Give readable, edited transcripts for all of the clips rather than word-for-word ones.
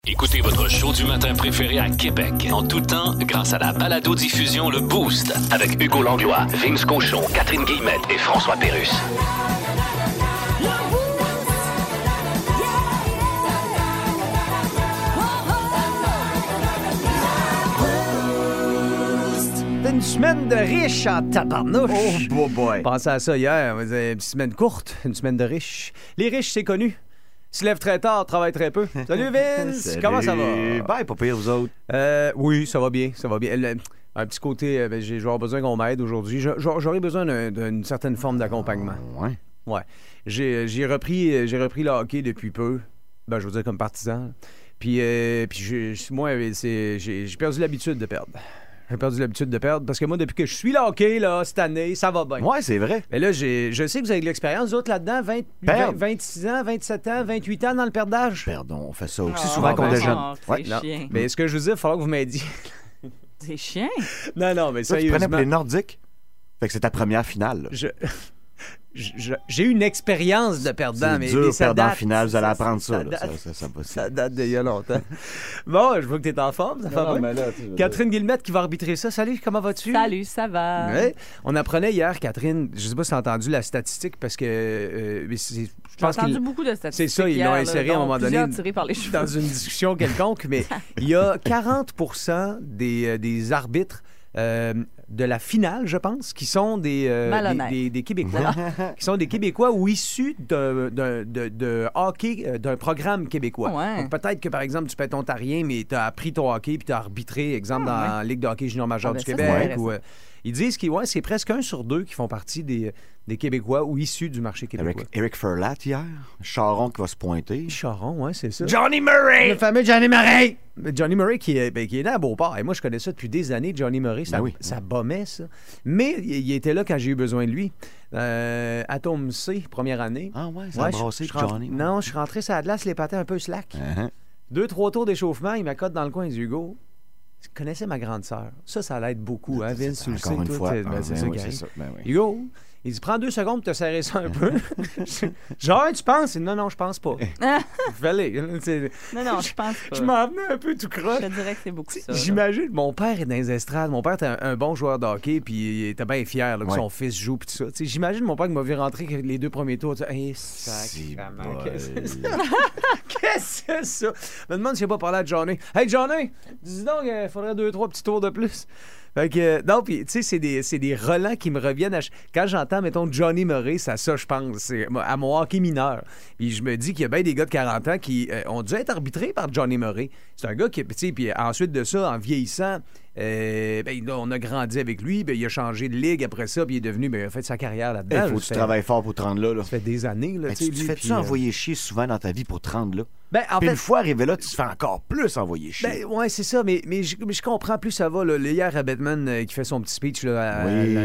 Écoutez votre show du matin préféré à Québec en tout temps grâce à la balado-diffusion Le Boost avec Hugo Langlois, Vince Cochon, Catherine Guillemette et François Pérusse. Une semaine de riche en tabarnouche. Oh boy. Pensez à ça hier. Une petite semaine courte, une semaine de riches. Les riches, c'est connu. Se lèvent très tard, travaillent très peu. Salut Vince, Salut. comment ça va? Ben, pas pire, vous autres. Oui, ça va bien, ça va bien. Un petit côté, je vais avoir besoin qu'on m'aide aujourd'hui. J'aurais besoin d'une certaine forme d'accompagnement. Ouais. Ouais. J'ai repris le hockey depuis peu. Ben, je veux dire comme partisan. Puis moi, j'ai perdu l'habitude de perdre. J'ai perdu l'habitude de perdre parce que moi, depuis que je suis le hockey, là, cette année, ça va bien. Ouais, c'est vrai. Mais là, je sais que vous avez de l'expérience, vous autres, là-dedans, 26 ans, 27 ans, 28 ans dans le perdage. Pardon, on fait ça aussi souvent qu'on ben, est jeune. Ouais, non. Mais ce que je veux dire, il va falloir que vous m'aidiez. C'est chiant. Non, mais Toi, tu prenais sérieusement. pour les Nordiques? Fait que c'est ta première finale. Là. J'ai eu une expérience de perdant, mais C'est dur, ça perdant en date. finale, vous allez apprendre ça. Ça là. date. Ça Ça date d'il y a longtemps. Bon, je vois que t'es en forme, ça va bien. Catherine Guillemette qui va arbitrer ça. Salut, comment vas-tu? Salut, ça va? Ouais. On apprenait hier, Catherine, je sais pas si tu as entendu la statistique parce que je J'ai pense entendu qu'ils beaucoup de statistiques. c'est ça, ils l'ont inséré à un moment donné Tirés par les cheveux. dans une discussion quelconque, mais il y a 40% des arbitres de la finale, je pense, qui sont des Québécois. Qui sont des Québécois ou issus de hockey, d'un programme québécois. Ouais. Donc peut-être que, par exemple, tu peux être ontarien, mais tu as appris ton hockey puis tu as arbitré, exemple, dans la Ligue de hockey junior majeur Ah, ben du ça, Québec. c'est Ou, ils disent que c'est presque 1 sur 2 qui font partie des Québécois ou issus du marché québécois. Eric Ferlat hier, Charon qui va se pointer. Charon, ouais, c'est ça. Johnny Murray! Le fameux Johnny Murray! Johnny Murray qui est né à Beauport. Et moi, je connais ça depuis des années, Johnny Murray. Ça bombait, ça. Mais il était là quand j'ai eu besoin de lui. Atome C, première année. Ah ouais, ça a brassé Johnny. Non, je suis rentré sur la glace, les patins un peu slack. 2-3 tours d'échauffement, il m'accote dans le coin du Hugo. Je connaissais ma grande sœur. Ça l'aide beaucoup, hein, Vince, tu le sais. Encore une fois. C'est ça qui arrive. ça. Ben oui. Hugo, il dit, prends 2 secondes pour te serrer ça un peu. Genre, tu penses? Non, je pense pas. Fallait. Non, je pense pas. Je m'en venais un peu tout croche. Je te dirais que c'est beaucoup ça. J'imagine, mon père est dans les estrades. Mon père était un bon joueur de hockey, puis il était bien fier là, que son fils joue, puis tout ça. T'sais, j'imagine mon père qui m'a vu rentrer les 2 premiers tours. Hey, sacrément, qu'est-ce que c'est ça? Qu'est-ce que c'est ça? Je me demande si j'ai pas parlé à Johnny. Hey, Johnny, dis donc, il faudrait 2-3 petits tours de plus. Fait que, non, puis, tu sais, c'est des relents qui me reviennent. Quand j'entends, mettons, Johnny Murray, c'est à ça, je pense. C'est à mon hockey mineur. Puis je me dis qu'il y a bien des gars de 40 ans qui ont dû être arbitrés par Johnny Murray. C'est un gars qui, tu sais, puis ensuite de ça, en vieillissant, on a grandi avec lui. Il a changé de ligue après ça, puis il est devenu, il a fait sa carrière là-dedans. Il faut que tu travailles fort pour te rendre là. Ça fait des années. Là, tu te fais-tu envoyer chier souvent dans ta vie pour te rendre là? En fait, une fois arrivé là, tu te fais encore plus envoyer chier. Ouais, c'est ça, mais je comprends plus ça va. Là. Hier, à Bettman, qui fait son petit speech là, à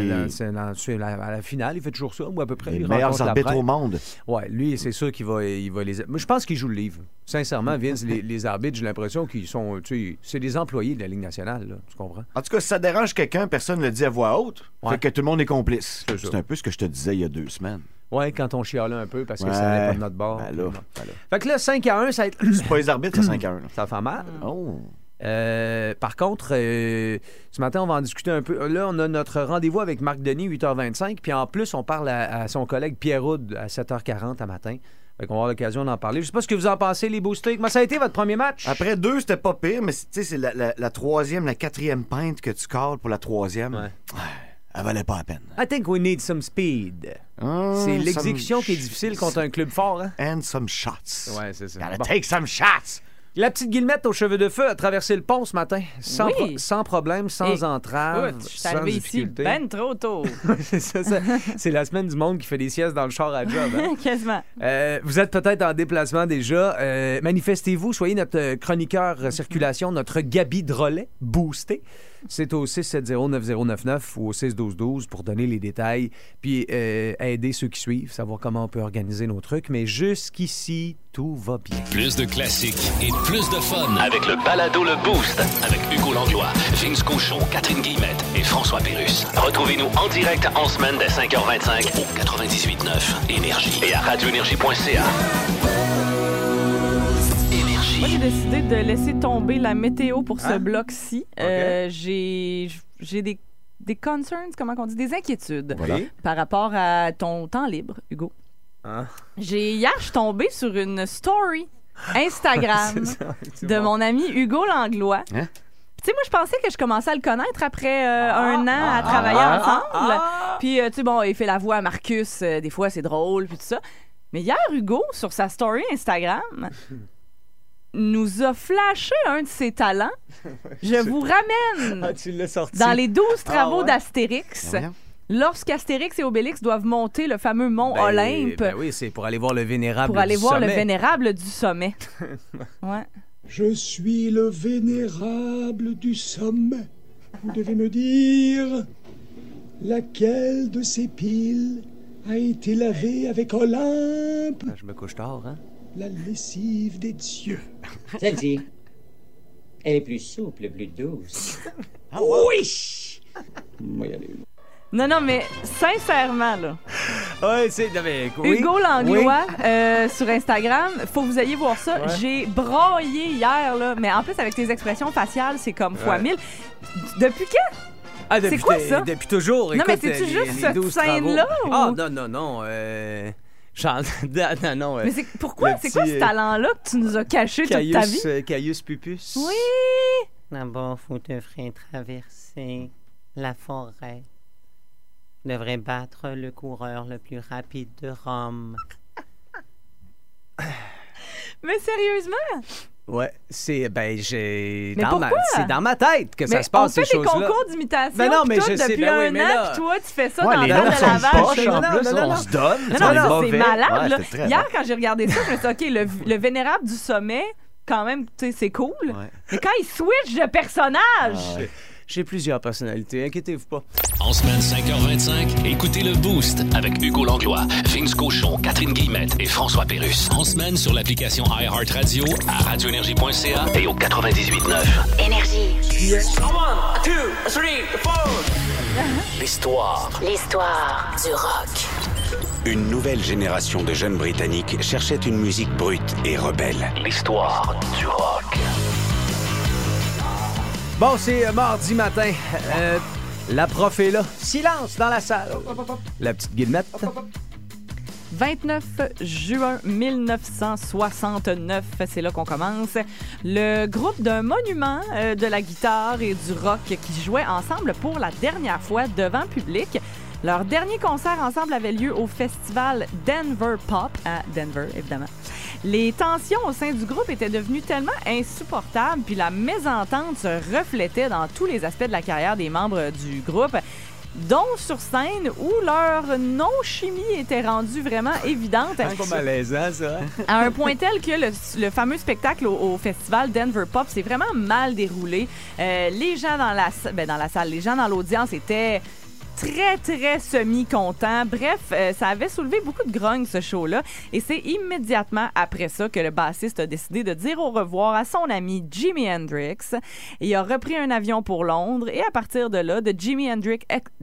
la finale, il fait toujours ça, ou à peu près. Les meilleurs arbitres au monde. Ouais, lui, c'est sûr qu'il va les... Moi, je pense qu'il joue le livre. Sincèrement, Vince, les arbitres, j'ai l'impression qu'ils sont... C'est des employés de la Ligue nationale, là, tu comprends? En tout cas, si ça dérange quelqu'un, personne ne le dit à voix haute. Fait que tout le monde est complice. C'est un peu ce que je te disais il y a 2 semaines. Oui, quand on chialait un peu parce que ça n'allait pas de notre bord. Ben là. Fait que là, 5-1, ça va être... C'est pas les arbitres, c'est 5-1. Ça fait mal. Oh. Par contre, ce matin, on va en discuter un peu. Là, on a notre rendez-vous avec Marc Denis, 8h25. Puis en plus, on parle à son collègue Pierre Houd à 7h40 à matin. Fait qu'on va avoir l'occasion d'en parler. Je sais pas ce que vous en pensez, les boostés. Comment ça a été votre premier match? Après 2, c'était pas pire, mais c'est la troisième, la 4e pinte que tu calls pour la 3e. Ouais. Elle valait pas la peine. I think we need some speed. C'est l'exécution qui est difficile contre un club fort, hein? And some shots. Ouais, c'est ça. Gotta take some shots. La petite Guillemette aux cheveux de feu a traversé le pont ce matin, sans problème, sans entrave, Je suis sans arrivé ici difficulté. ben trop tôt. c'est ça. C'est la semaine du monde qui fait des siestes dans le char à job. Hein? Quasiment. Vous êtes peut-être en déplacement déjà. Manifestez-vous, soyez notre chroniqueur circulation, notre Gabi Drolet boosté. C'est au 670-9099 ou au 612-12 pour donner les détails, puis aider ceux qui suivent, savoir comment on peut organiser nos trucs. Mais jusqu'ici, tout va bien. Plus de classiques et plus de fun avec le balado Le Boost avec Hugo Langlois, Vince Cochon, Catherine Guillemette et François Pérusse. Retrouvez-nous en direct en semaine dès 5h25 au 98.9 Énergie et à radioénergie.ca. Énergie. Énergie. Moi, j'ai décidé de laisser tomber la météo pour ce bloc-ci. OK. J'ai des concerns, comment on dit, des inquiétudes Voilà. par rapport à ton temps libre, Hugo. Hein? Hier, je suis tombée sur une story Instagram de mon ami Hugo Langlois. Hein? Tu sais, moi, je pensais que je commençais à le connaître après un an à travailler ensemble. Puis, tu sais, bon, il fait la voix à Marcus. Des fois, c'est drôle, puis tout ça. Mais hier, Hugo, sur sa story Instagram, nous a flashé un de ses talents. Je vous ramène tu l'as sorti. dans les 12 travaux ouais? d'Astérix. Voyons. Lorsqu'Astérix et Obélix doivent monter le fameux mont Olympe Ben oui, c'est pour aller voir le vénérable pour aller du voir le sommet. vénérable du sommet. Ouais. Je suis le vénérable du sommet. Vous devez me dire laquelle de ces piles a été lavée avec Olympe, Je me couche tard, hein? la lessive des dieux. Celle-ci. Elle est plus souple, plus douce. Oui! Moi, allez. Non, mais sincèrement, là, Ouais, c'est... non, mais, oui. Hugo Langlois sur Instagram, faut que vous ayez voir ça. Ouais. J'ai braillé hier, là, mais en plus, avec tes expressions faciales, c'est comme fois 1000. Depuis quand? Ah, depuis c'est quoi ça? Depuis toujours. Non, mais écoute, c'est-tu juste les cette 12 scène-là, travaux. ou- Ah, non. Non. Mais pourquoi? le C'est quoi petit, ce talent-là que tu nous as caché toute ta vie? Caius Pupus. Oui! D'abord, vous devrez traverser la forêt. Vous devrez battre le coureur le plus rapide de Rome. Mais sérieusement? Ouais, c'est... Ben, j'ai... Mais pourquoi? C'est dans ma tête que ça Mais se passe, on fait ces des choses-là. concours d'imitation Ben non, mais pis tout, je sais, depuis ben oui, un mais an, là- puis toi, tu fais ça Ouais, dans les le noms de sont Laval. poches, en plus, non. on se donne. Non, on est c'est mauvais. malade. Ouais, là. c'était très Hier, bon. quand j'ai regardé ça, je me suis dit, OK, le vénérable du sommet, quand même, tu sais, c'est cool. Ouais. Mais quand il switch de personnage, J'ai plusieurs personnalités, inquiétez-vous pas. En semaine 5h25, écoutez le Boost avec Hugo Langlois, Vince Cochon, Catherine Guillemette et François Pérusse. En semaine sur l'application iHeartRadio, à radioénergie.ca et au 98.9. Énergie. L'histoire. L'histoire du rock. Une nouvelle génération de jeunes Britanniques cherchait une musique brute et rebelle. L'histoire du rock. Bon, c'est mardi matin. La prof est là. Silence dans la salle. La petite Guillemette. 29 juin 1969, c'est là qu'on commence. Le groupe d'un monument de la guitare et du rock qui jouaient ensemble pour la dernière fois devant public. Leur dernier concert ensemble avait lieu au festival Denver Pop, à Denver, évidemment. Les tensions au sein du groupe étaient devenues tellement insupportables, puis la mésentente se reflétait dans tous les aspects de la carrière des membres du groupe, dont sur scène où leur non-chimie était rendue vraiment évidente. C'est pas malaisant, ça. À un point tel que le fameux spectacle au festival Denver Pop s'est vraiment mal déroulé. Les gens dans la salle, les gens dans l'audience étaient très, très semi-contents. Bref, ça avait soulevé beaucoup de grogne, ce show-là. Et c'est immédiatement après ça que le bassiste a décidé de dire au revoir à son ami Jimi Hendrix. Et il a repris un avion pour Londres. Et à partir de là, de Jimi Hendrix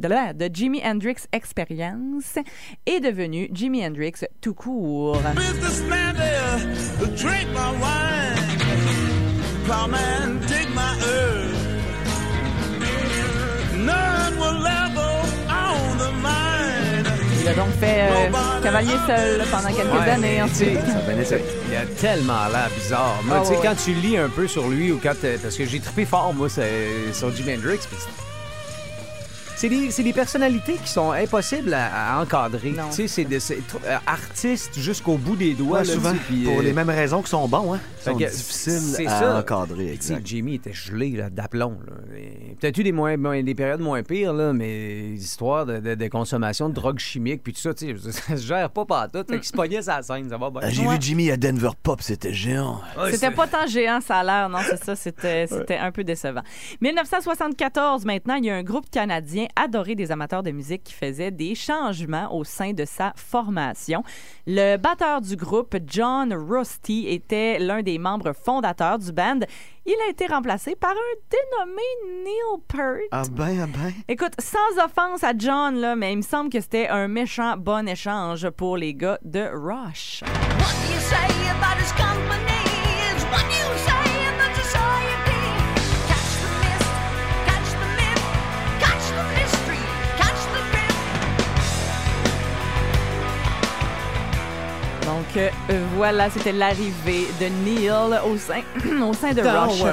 Experience est devenu Jimi Hendrix tout court. Businessman there, drink my wine. Plowman, dig my earth. None will ever own the mine. Il a donc fait cavalier seul pendant quelques années ensuite. Il a tellement l'air bizarre. Moi, tu sais, quand tu lis un peu sur lui ou quand... parce que j'ai trippé fort, moi, sur Jimi Hendrix, puis c'est des personnalités qui sont impossibles à encadrer. Tu sais, c'est artistes jusqu'au bout des doigts. Ouais, là, souvent, puis, pour les mêmes raisons qu'ils sont bons, hein. Ils sont que difficiles c'est à ça. encadrer, Tu sais, exact. Jimmy était gelé là, d'aplomb. Là. Peut-être eu des périodes moins pires, là, mais l'histoire de consommation de drogues chimiques puis tout ça, tu sais, ça se gère pas partout. Fait qu'il se pognait sa scène, ça va bien. J'ai vu Jimmy à Denver Pop, c'était géant. C'était pas tant géant, ça a l'air. Non, c'est ça. C'était un peu décevant. 1974, maintenant, il y a un groupe canadien adoré des amateurs de musique qui faisait des changements au sein de sa formation. Le batteur du groupe, John Rusty, était l'un des membres fondateurs du band. Il a été remplacé par un dénommé Neil Peart. Ah ben. Écoute, sans offense à John, là, mais il me semble que c'était un méchant bon échange pour les gars de Rush. What do you say about his company? Is what you Voilà, c'était l'arrivée de Neil au sein de Rush.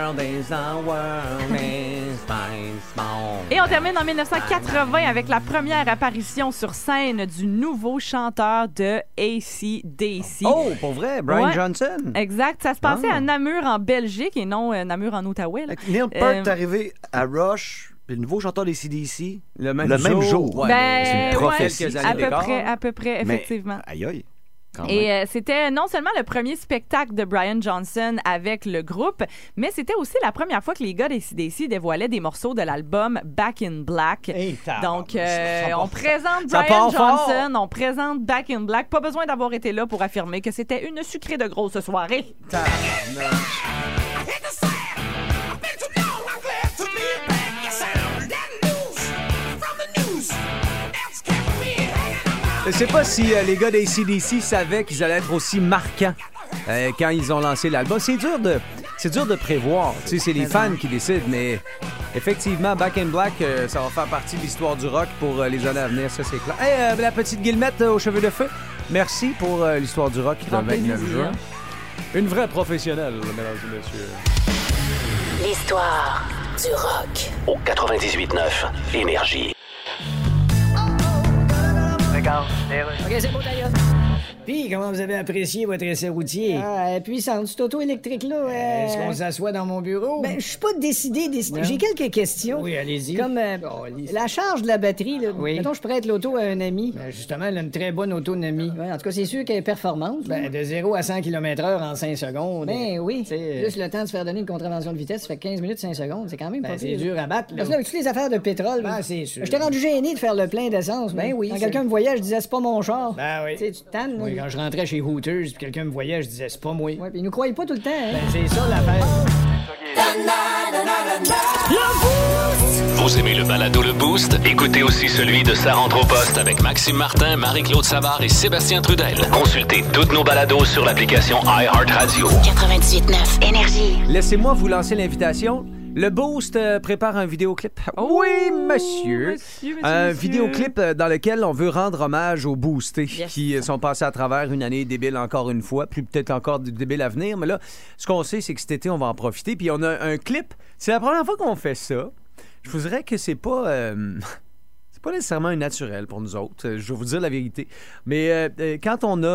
Et on termine en 1980 avec la première apparition sur scène du nouveau chanteur de AC/DC. Oh, pour vrai, Brian Johnson. Exact. Ça se passait à Namur en Belgique et non Namur en Outaouais. Neil Peart est arrivé à Rush, puis le nouveau chanteur des AC/DC, le même jour. Ouais, c'est une prophétie. À peu près, effectivement. Mais, aïe. Et c'était non seulement le premier spectacle de Brian Johnson avec le groupe, mais c'était aussi la première fois que les gars d'AC/DC dévoilaient des morceaux de l'album Back in Black. Donc, on présente Brian Johnson, on présente Back in Black. Pas besoin d'avoir été là pour affirmer que c'était une sucrée de grosse soirée. Je sais pas si les gars d'AC/DC savaient qu'ils allaient être aussi marquants quand ils ont lancé l'album. C'est dur de prévoir. Tu sais, c'est les fans qui décident, mais effectivement, Back in Black, ça va faire partie de l'histoire du rock pour les années à venir, ça c'est clair. Hey, la petite Guillemette aux cheveux de feu, merci pour l'histoire du rock le 29 juin. Une vraie professionnelle, mesdames et messieurs. L'histoire du rock. Au 98.9 Énergie. OK, c'est beau d'ailleurs. Puis, comment vous avez apprécié votre essai routier? Puissante, cette auto électrique-là. Est-ce qu'on s'assoit dans mon bureau? Ben, je suis pas décidé. J'ai quelques questions. Oui, allez-y. Comme la charge de la batterie, là. Oui. Mettons, je prête l'auto à un ami. Ben, justement, elle a une très bonne autonomie. Ouais, en tout cas, c'est sûr qu'elle est performante. Ben, de 0 à 100 km/h en 5 secondes. Ben oui. Juste le temps de se faire donner une contravention de vitesse, ça fait 15 minutes, 5 secondes. C'est quand même pas c'est pire. dur à battre, là. Parce que là, avec toutes les affaires de pétrole, c'est sûr. je t'ai rendu gêné de faire le plein d'essence. Ben oui. Quand quelqu'un me voyait, je disais, c'est pas mon char. Ben oui. Tu sais, tu te tannes. Oui, quand je rentrais chez Hooters puis quelqu'un me voyait, je disais, c'est pas moi. Ouais, puis ils nous croyaient pas tout le temps, hein. Ben, c'est ça l'affaire. Vous aimez le balado Le Boost? Écoutez aussi celui de Sa rentre au poste avec Maxime Martin, Marie-Claude Savard et Sébastien Trudel. Consultez toutes nos balados sur l'application iHeartRadio. 98.9 Énergie. Laissez-moi vous lancer l'invitation. Le Boost prépare un vidéoclip. Oui, monsieur. Un vidéoclip dans lequel on veut rendre hommage aux boostés qui sont passés à travers une année débile encore une fois, plus peut-être encore débile à venir. Mais là, ce qu'on sait, c'est que cet été, on va en profiter. Puis on a un clip. C'est la première fois qu'on fait ça. Je vous dirais que c'est pas... c'est pas nécessairement un naturel pour nous autres. Je vais vous dire la vérité. Mais quand on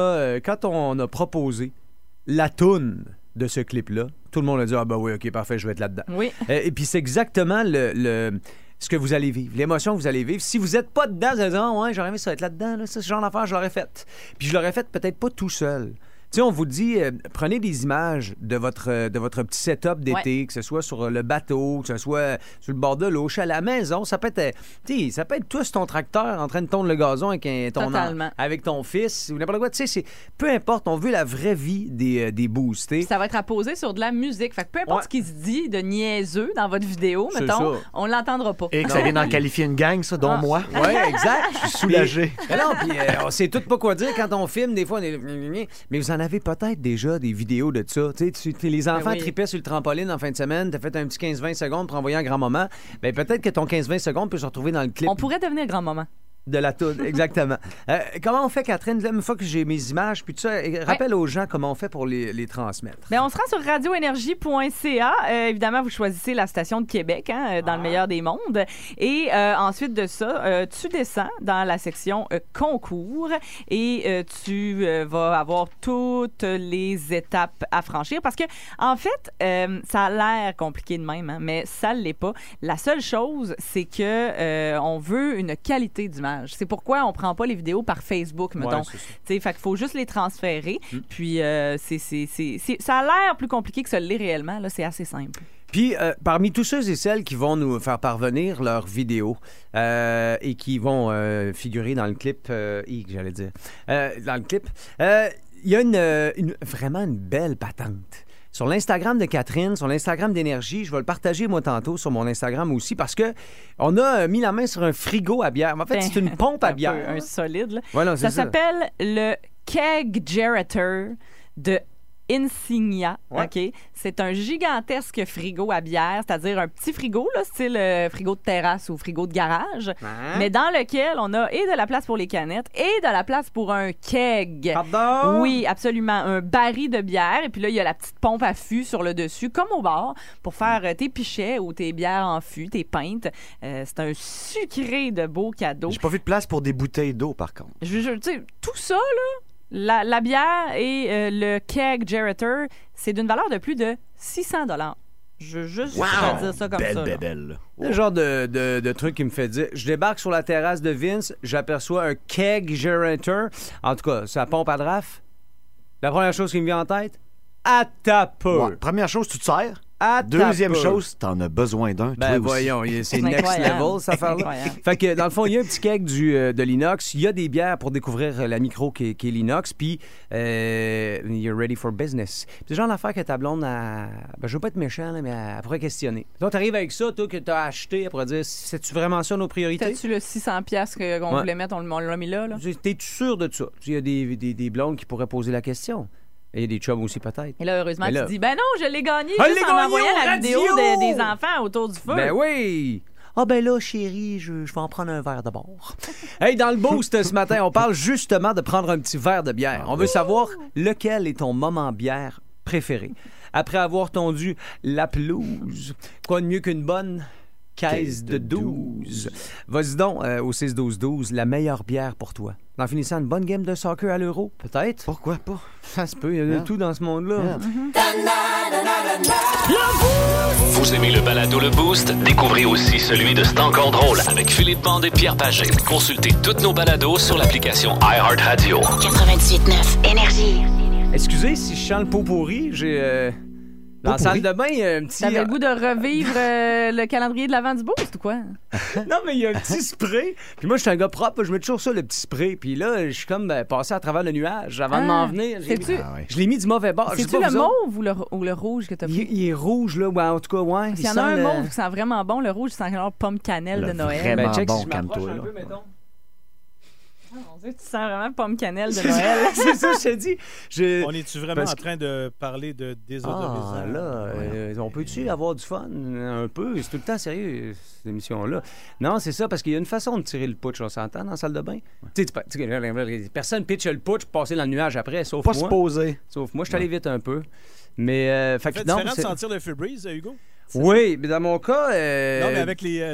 a proposé la toune de ce clip-là, tout le monde a dit « Ah ben oui, OK, parfait, je vais être là-dedans. » Oui. Et puis c'est exactement ce que vous allez vivre, l'émotion que vous allez vivre. Si vous n'êtes pas dedans, vous allez dire « Ah ouais, j'aurais aimé ça être là-dedans, là, ce genre d'affaire, je l'aurais fait. » Puis je l'aurais fait peut-être pas tout seul. Tu sais, on vous dit, prenez des images de votre petit setup d'été, que ce soit sur le bateau, que ce soit sur le bord de l'eau, chez la maison. Ça peut être, ça peut être toi sur ton tracteur en train de tondre le gazon avec ton fils ou n'importe quoi. Tu sais, peu importe, on veut la vraie vie des boostés. Ça va être apposé sur de la musique. Fait que peu importe ce qui se dit de niaiseux dans votre vidéo, mettons, on l'entendra pas. Et que ça vient d'en qualifier une gang, ça, dont moi. Oui, exact. Je suis soulagé. Mais non, puis on sait tout pas quoi dire quand on filme. Des fois, on est... Mais vous en avez peut-être déjà des vidéos de ça. Les enfants tripaient sur le trampoline en fin de semaine, t'as fait un petit 15-20 secondes pour envoyer un grand-maman. Ben, peut-être que ton 15-20 secondes peut se retrouver dans le clip. On pourrait devenir grand-maman. De la toune, exactement. Comment on fait, Catherine? Une fois que j'ai mes images, puis tout ça, rappelle aux gens comment on fait pour les transmettre. Bien, on se rend sur radioénergie.ca. Évidemment, vous choisissez la station de Québec, dans le meilleur des mondes. Et ensuite de ça, tu descends dans la section concours et tu vas avoir toutes les étapes à franchir. Parce que, en fait, ça a l'air compliqué de même, mais ça ne l'est pas. La seule chose, c'est que on veut une qualité d'image. C'est pourquoi on prend pas les vidéos par Facebook, mettons. Fait qu'il faut juste les transférer. Puis ça a l'air plus compliqué que ça l'est réellement. Là, c'est assez simple. Puis, parmi tous ceux et celles qui vont nous faire parvenir leurs vidéos et qui vont figurer dans le clip, dans le clip, il y a vraiment une belle patente. Sur l'Instagram de Catherine, sur l'Instagram d'Énergie, je vais le partager moi tantôt sur mon Instagram aussi parce que on a mis la main sur un frigo à bière. En fait, c'est une pompe à bière. Un solide. Là. Voilà, ça s'appelle le Keg Gerator de Insignia. OK? C'est un gigantesque frigo à bière, c'est-à-dire un petit frigo, là, style frigo de terrasse ou frigo de garage, mais dans lequel on a et de la place pour les canettes et de la place pour un keg. Pardon? Oui, absolument. Un baril de bière. Et puis là, il y a la petite pompe à fût sur le dessus, comme au bar, pour faire tes pichets ou tes bières en fût, tes pintes. C'est un sucré de beau cadeau. J'ai pas vu de place pour des bouteilles d'eau, par contre. Tu sais, tout ça, là, la bière et le keg Gerator, c'est d'une valeur de plus de 600 $. Je veux juste dire ça comme ça. Belle. Le genre de truc qui me fait dire, je débarque sur la terrasse de Vince, j'aperçois un keg Gerator. En tout cas, ça pompe à draft. La première chose qui me vient en tête, à ta peu. Ouais. Première chose, tu te sers. À Deuxième chose, t'en as besoin d'un. Ben toi aussi. voyons, c'est next level, cette affaire-là. Fait que, dans le fond, il y a un petit keg de l'inox. Il y a des bières pour découvrir la micro qui est l'inox. Puis, you're ready for business. C'est le genre d'affaire que ta blonde a... Ben, je veux pas être méchant, là, mais elle pourrait questionner. Donc, t'arrives avec ça, toi, que t'as acheté, elle pourrait dire, c'est-tu vraiment ça nos priorités? T'as-tu le 600$ qu'on voulait mettre, on l'a mis là? T'es-tu sûr de ça? Il y a des blondes qui pourraient poser la question. Et il y a des chums aussi, peut-être. Et là, heureusement, tu dis, ben non, je l'ai gagné juste en envoyant la vidéo des enfants autour du feu. Ben oui! Ah ben là, chérie, je vais en prendre un verre de bord. Hey, dans le boost ce matin, on parle justement de prendre un petit verre de bière. On veut savoir lequel est ton moment bière préféré. Après avoir tondu la pelouse, quoi de mieux qu'une bonne caisse de 12? Vas-y donc au 6-12-12, la meilleure bière pour toi. En finissant une bonne game de soccer à l'Euro, peut-être? Pourquoi pas? Ça se peut, il y a de tout dans ce monde-là. Vous aimez le balado Le Boost? Découvrez aussi celui de C'est encore drôle avec Philippe Bande et Pierre Pagé. Consultez toutes nos balados sur l'application iHeartRadio. 98.9 Énergie. Excusez si je chante le pot pourri, j'ai... Dans la salle de bain, il y a un petit... T'avais le goût de revivre le calendrier de l'avant du boost ou quoi? Non, mais il y a un petit spray. Puis moi, je suis un gars propre, je mets toujours ça, le petit spray. Puis là, je suis comme passé à travers le nuage avant de m'en venir. Je l'ai mis du mauvais bord. C'est-tu le mauve ou le rouge que t'as pris? Il est rouge, là. Ouais, en tout cas, ouais. Il y en a un mauve qui sent vraiment bon. Le rouge, c'est genre pomme cannelle de Noël. Vraiment check, bon, si je m'approche calme-toi, un là. peu, mettons. Mon Dieu, tu sens vraiment pomme cannelle de Noël. C'est ça, je te dis. On est-tu vraiment en train de parler de désodorisant? Ah, là, on peut-tu avoir du fun un peu? C'est tout le temps sérieux, cette émission-là. Non, c'est ça, parce qu'il y a une façon de tirer le putsch, on s'entend, dans la salle de bain. Tu sais, personne pitch le putsch pour passer dans le nuage après, sauf pas moi. Pas se poser. Sauf moi, je suis allé vite un peu. Mais, ça fait différent de sentir le Febreze, Hugo? Oui, mais dans mon cas... Non, mais avec les...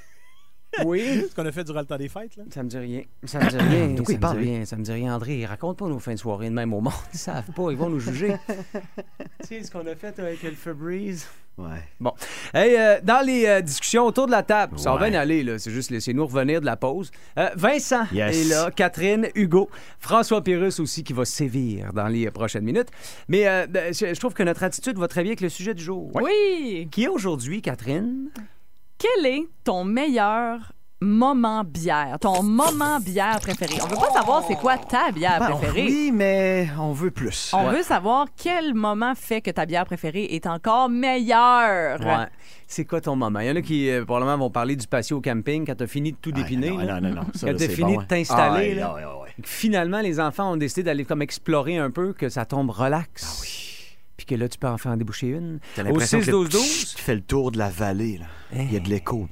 Oui. Ce qu'on a fait durant le temps des fêtes, là. Ça me dit rien. Ça me dit rien. De quoi il parle, Ça me dit rien, André. Raconte pas nos fins de soirée de même au monde. Ils savent pas, ils vont nous juger. Tu sais ce qu'on a fait avec le Febreze? Ouais. Bon. Hey, dans les discussions autour de la table, ça va bien aller, là. C'est juste laissez-nous revenir de la pause. Vincent est là, Catherine, Hugo, François Pérusse aussi qui va sévir dans les prochaines minutes. Mais je trouve que notre attitude va très bien avec le sujet du jour. Oui! Qui est aujourd'hui, Catherine? Quel est ton meilleur moment bière? Ton moment bière préféré? On veut pas savoir c'est quoi ta bière préférée. Oui, mais on veut plus. On veut savoir quel moment fait que ta bière préférée est encore meilleure. Ouais. C'est quoi ton moment? Il y en a qui, probablement, vont parler du patio au camping quand tu as fini de tout dépiner. Non. Ça, quand tu as fini de t'installer. Finalement, les enfants ont décidé d'aller comme explorer un peu, que ça tombe relax. Ah oui. Puis que là, tu peux enfin en déboucher une. T'as l'impression au 6-12-12, tu fais le tour de la vallée. Là. Il y a de l'écho.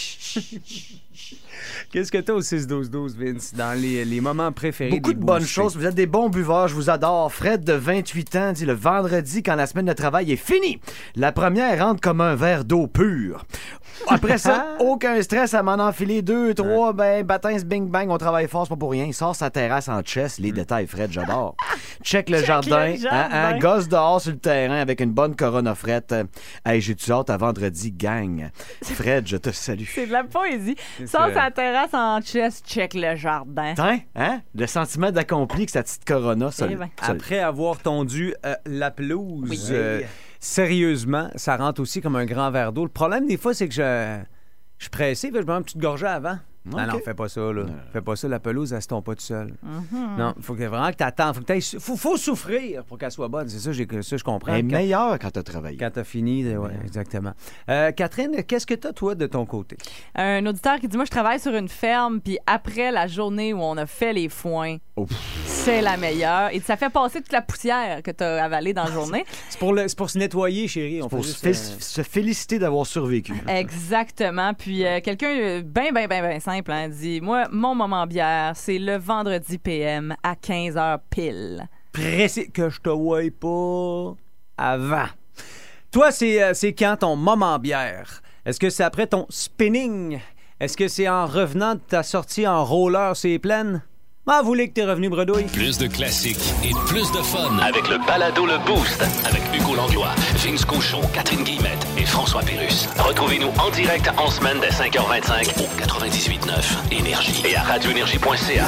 Qu'est-ce que t'as au 6-12-12, Vince, dans les moments préférés? Beaucoup de bonnes choses. Vous êtes des bons buveurs, je vous adore. Fred, de 28 ans, dit le vendredi, quand la semaine de travail est finie, la première rentre comme un verre d'eau pure. Après ça, aucun stress à m'en enfiler 2, 3, baptême, bing bang, on travaille fort, c'est pas pour rien. Il sort sa terrasse en chess, les détails, Fred, j'adore. Check le jardin, gosse dehors sur le terrain avec une bonne Corona frette. Hey, j'ai-tu hâte à vendredi, gang. Fred, je te salue. C'est de la poésie. Sors sa terrasse en chess, check le jardin. Hein? Le sentiment d'accompli que sa petite Corona, ça. Après avoir tondu la pelouse, sérieusement, ça rentre aussi comme un grand verre d'eau. Le problème, des fois, c'est que je suis pressé, je prends une petite gorgée avant. Non, fais pas ça, là. Fais pas ça, la pelouse, elle se tombe pas tout seul. Non, il faut vraiment que t'attendes. Faut souffrir pour qu'elle soit bonne. C'est ça, je comprends. Elle est meilleure quand t'as travaillé. Quand t'as fini, oui, exactement. Catherine, qu'est-ce que t'as, toi, de ton côté? Un auditeur qui dit, moi, je travaille sur une ferme, puis après la journée où on a fait les foins, c'est la meilleure. Et ça fait passer toute la poussière que t'as avalée dans la journée. C'est pour se nettoyer, chérie. Pour se féliciter d'avoir survécu. Exactement. Puis quelqu'un bien simple dit, moi, mon moment bière, c'est le vendredi PM à 15h pile. Précis que je te voie pas avant. Toi, c'est quand ton moment bière? Est-ce que c'est après ton spinning? Est-ce que c'est en revenant de ta sortie en roller sur les plaines? Ah, vous voulez que t'es revenu bredouille? Plus de classiques et plus de fun avec le balado Le Boost avec Hugo Langlois, Vince Cochon, Catherine Guillemette et François Pérusse. Retrouvez-nous en direct en semaine dès 5h25 au 98.9 Énergie et à radioénergie.ca.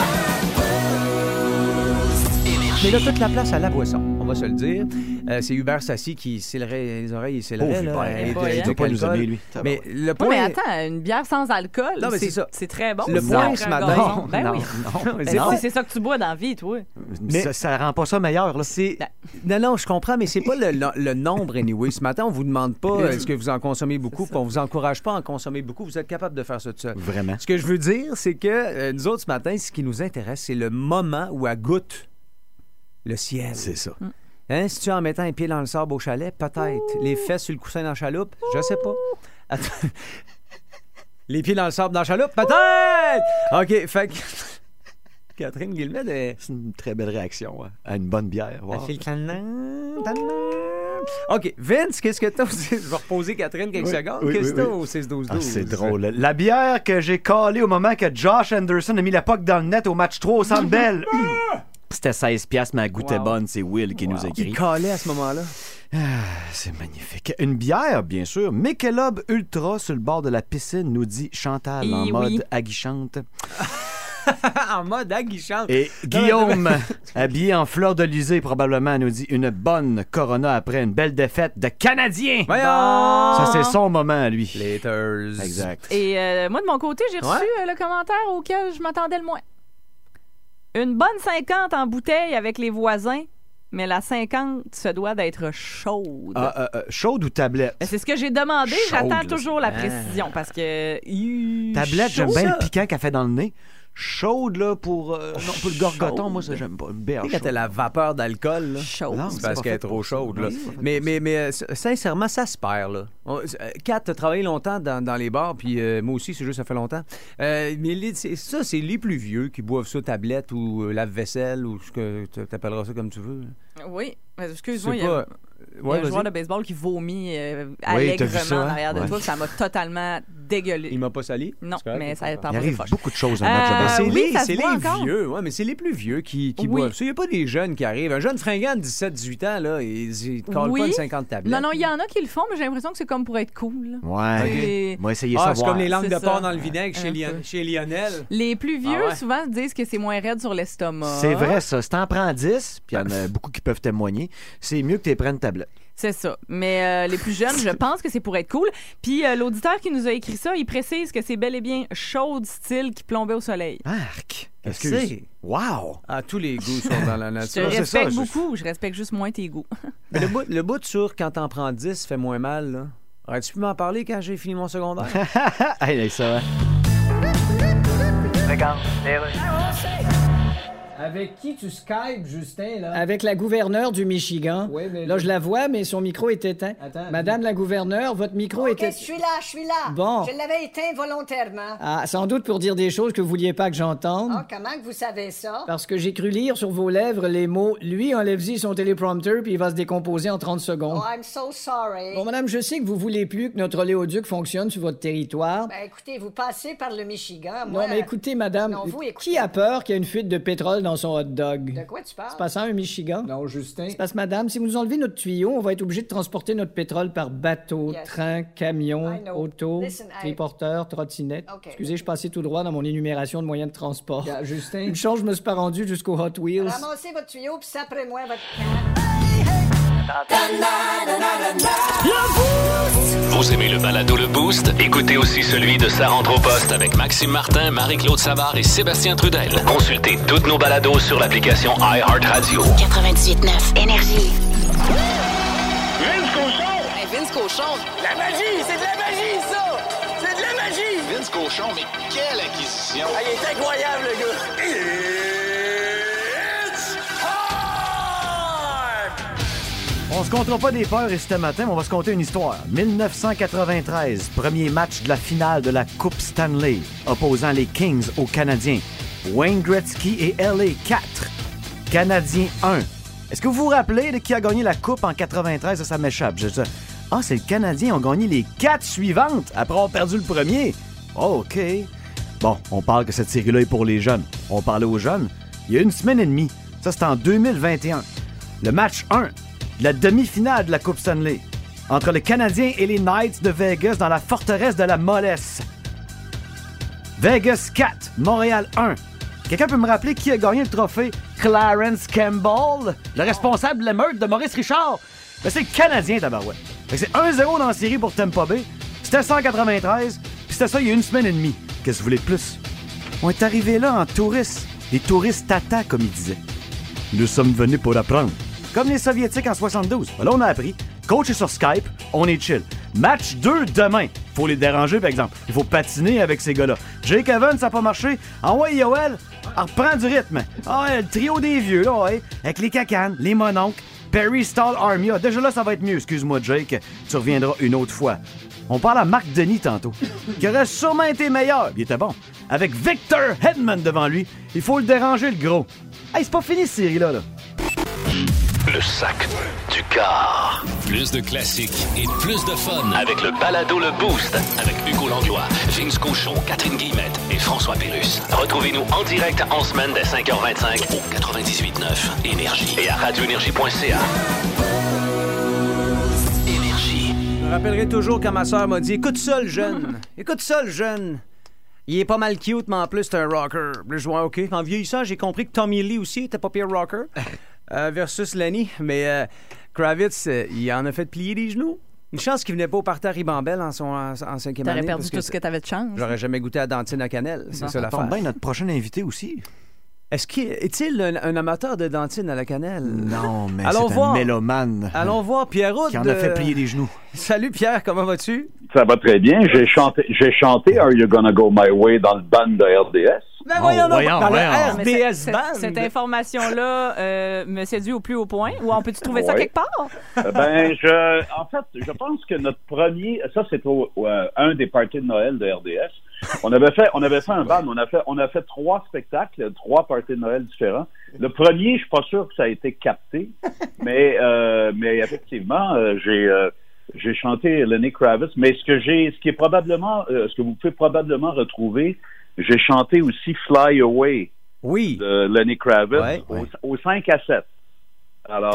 Mais là, toute la place à la boisson, on va se le dire. C'est Hubert Sassi qui scellera les oreilles et scellera. Il doit pas nous aimer, lui. Mais le point... mais attends, une bière sans alcool, non, mais c'est très bon. Le point ce matin... Non. C'est ça que tu bois dans la vie, toi. Mais ça rend pas ça meilleur, là. Non, je comprends, mais c'est pas le nombre, anyway. Ce matin, on vous demande pas est-ce que vous en consommez beaucoup, puis on vous encourage pas à en consommer beaucoup. Vous êtes capable de faire ça tout seul. Vraiment. Ce que je veux dire, c'est que nous autres, ce matin, ce qui nous intéresse, c'est le moment où elle goûte le ciel. C'est ça. Hein, si tu en mettant un pied dans le sable au chalet, peut-être. Les fesses sur le coussin dans la chaloupe, je sais pas. Attends. Les pieds dans le sable dans la chaloupe, peut-être! OK, fait que... Catherine Guillemette, c'est une très belle réaction à une bonne bière. Wow. OK, Vince, qu'est-ce que t'as? Je vais reposer Catherine quelques secondes. Qu'est-ce que t'as au 6-12-12? Ah, c'est drôle. La bière que j'ai calée au moment que Josh Anderson a mis la puck dans le net au match 3 au Centre Bell. C'était 16$, mais elle goûtait bonne. C'est Will qui nous écrit. Il calait à ce moment-là. C'est magnifique. Une bière, bien sûr. Michelob Ultra sur le bord de la piscine, nous dit Chantal en mode aguichante. En mode aguichante. Et Guillaume, habillé en fleur d'Elysée, probablement, nous dit une bonne Corona après une belle défaite de Canadiens. Voyons! Ça, c'est son moment, lui. Laters. Exact. Et moi, de mon côté, j'ai reçu le commentaire auquel je m'attendais le moins. Une bonne 50 en bouteille avec les voisins, mais la 50 se doit d'être chaude. Chaude ou tablette? C'est ce que j'ai demandé. Chaude, j'attends toujours la précision parce que... Tablette, j'aime bien le piquant qu'elle fait dans le nez. Chaude, là, pour le gorgoton, moi, ça, j'aime pas. Une bière chaude. Quand t'as la vapeur d'alcool, là, chaude. Non, c'est parce qu'elle est trop chaude. Là. Mais sincèrement, ça se perd. Là. Kat, t'as travaillé longtemps dans les bars, puis moi aussi, c'est juste ça fait longtemps. Mais c'est les plus vieux qui boivent ça tablette ou lave-vaisselle ou ce que t'appelleras ça comme tu veux. Oui, mais excuse-moi, il y a un joueur de baseball qui vomit allègrement en arrière de toi. Ça m'a totalement dégueulé. Il m'a pas sali? Non, mais ça il arrive beaucoup de choses en match de baseball. C'est les encore. vieux, mais c'est les plus vieux qui boivent ça. Il n'y a pas des jeunes qui arrivent. Un jeune fringant de 17-18 ans, là, il ne colle pas une 50 tablettes. Non, il y en a qui le font, mais j'ai l'impression que c'est comme pour être cool. Ouais. Moi, essayer ça. C'est comme les langues de porc dans le vinaigre chez Lionel. Les plus vieux, souvent, disent que c'est moins raide sur l'estomac. C'est vrai, ça. Si t'en prends 10, puis il y en a beaucoup qui peuvent témoigner, c'est mieux que tu prennes une tablette. C'est ça. Mais les plus jeunes, je pense que c'est pour être cool. Puis l'auditeur qui nous a écrit ça, il précise que c'est bel et bien chaude style qui plombait au soleil. Arc! Excuse. Wow! Ah, tous les goûts sont dans la nature. Je respecte beaucoup. Je respecte juste moins tes goûts. Le bout sur quand t'en prends 10 fait moins mal, là. Aurais-tu pu m'en parler quand j'ai fini mon secondaire? Hey, ça va. Regarde, Avec qui tu Skype, Justin, là? Avec la gouverneure du Michigan. Oui, mais... Là, je la vois, mais son micro est éteint. Attends. Madame la gouverneure, votre micro est éteint. Je suis là. Bon. Je l'avais éteint volontairement. Ah, sans doute pour dire des choses que vous vouliez pas que j'entende. Ah, comment que vous savez ça? Parce que j'ai cru lire sur vos lèvres les mots « Lui, enlève-y son téléprompteur, puis il va se décomposer en 30 secondes. » Oh, I'm so sorry. Bon, madame, je sais que vous voulez plus que notre oléoduc fonctionne sur votre territoire. Ben, écoutez, vous passez par le Michigan, moi... Non, mais écoutez, madame, qui a peur qu'il y ait une fuite de pétrole dans son hot dog? De quoi tu parles? C'est pas ça, un Michigan? Non, Justin. C'est parce, madame, si vous nous enlevez notre tuyau, on va être obligé de transporter notre pétrole par bateau, train, camion, auto, triporteur, trottinette. Okay. Excusez, je passais tout droit dans mon énumération de moyens de transport. Justin. Une chance, je me suis pas rendu jusqu'au Hot Wheels. Ramassez votre tuyau, puis après moi votre Vous Vous aimez le balado Le Boost? Écoutez aussi celui de Sa rentre au poste avec Maxime Martin, Marie-Claude Savard et Sébastien Trudel. Consultez toutes nos balados sur l'application iHeartRadio. 98.9 Énergie. Vince Cochon! Hey, Vince Cochon! La magie! C'est de la magie, ça! C'est de la magie! Vince Cochon, mais quelle acquisition! Ah, il est incroyable, le gars! It's time! On se comptera pas des peurs ici ce matin, mais on va se compter une histoire. 1993, premier match de la finale de la Coupe Stanley, opposant les Kings aux Canadiens. Wayne Gretzky et LA 4. Canadiens 1. Est-ce que vous vous rappelez de qui a gagné la Coupe en 93? Ça m'échappe. C'est le Canadien. Ont gagné les 4 suivantes après avoir perdu le premier. Oh, OK. Bon, on parle que cette série-là est pour les jeunes. On parlait aux jeunes. Il y a une semaine et demie. Ça, c'était en 2021. Le match 1, la demi-finale de la Coupe Stanley, entre les Canadiens et les Knights de Vegas dans la forteresse de la Mollesse. Vegas 4, Montréal 1. Quelqu'un peut me rappeler qui a gagné le trophée? Clarence Campbell, le responsable de l'émeute de Maurice Richard. Ben, c'est le Canadien, tabarouette. C'est 1-0 dans la série pour Tampa Bay. C'était 193, puis c'était ça il y a une semaine et demie. Qu'est-ce que vous voulez de plus? On est arrivé là en touristes. Les touristes tata, comme ils disaient. Nous sommes venus pour apprendre. Comme les Soviétiques en 72. Ben là, on a appris. Coach est sur Skype, on est chill. Match 2 demain. Faut les déranger, par exemple. Il faut patiner avec ces gars-là. Jake Evans, ça n'a pas marché. Ah ouais, Yoel, reprend du rythme. Ah ouais, le trio des vieux, là, ouais. Avec les cacanes, les mononcles, Perry Stall Army. Ah, déjà là, ça va être mieux. Excuse-moi, Jake. Tu reviendras une autre fois. On parle à Marc Denis tantôt, qui aurait sûrement été meilleur. Il était bon. Avec Victor Hedman devant lui, il faut le déranger, le gros. Hey, c'est pas fini, cette série-là, là. Le sac du car. Plus de classiques et plus de fun avec le balado Le Boost avec Hugo Langlois, Vince Cochon, Catherine Guillemette et François Pérusse. Retrouvez-nous en direct en semaine dès 5h25 au 98.9 Énergie et à radioénergie.ca. Énergie. Je me rappellerai toujours quand ma soeur m'a dit « Écoute ça, le jeune! Écoute ça, le jeune! » Il est pas mal cute, mais en plus, c'est un rocker. Là, je vois, OK. En vieillissant, j'ai compris que Tommy Lee aussi était pas pire rocker. Versus Lenny. Mais Kravitz, il en a fait plier les genoux. Une chance qu'il venait pas au party à Ribambelle en cinquième année. T'aurais perdu tout ce que t'avais de chance. J'aurais jamais goûté à dentine à cannelle. C'est ça l'affaire. Ça tombe bien, notre prochain invité aussi. Est-il un amateur de dentine à la cannelle? Non, mais c'est un mélomane. Allons voir Pierre Route. Qui en a fait plier les genoux. Salut Pierre, comment vas-tu? Ça va très bien. J'ai chanté Are You Gonna Go My Way dans le band de RDS. Ben voyons, dans le RDS band. Cette information-là me séduit au plus haut point. Ou on peut-tu trouver ça quelque part? En fait, je pense que notre premier... Ça, c'est un des parties de Noël de RDS. On avait fait un band. On a fait 3 spectacles, 3 parties de Noël différents. Le premier, je suis pas sûr que ça a été capté. Mais effectivement, j'ai chanté Lenny Kravitz. Mais ce que vous pouvez probablement retrouver, j'ai chanté aussi Fly Away de Lenny Kravitz au 5 à 7. Alors,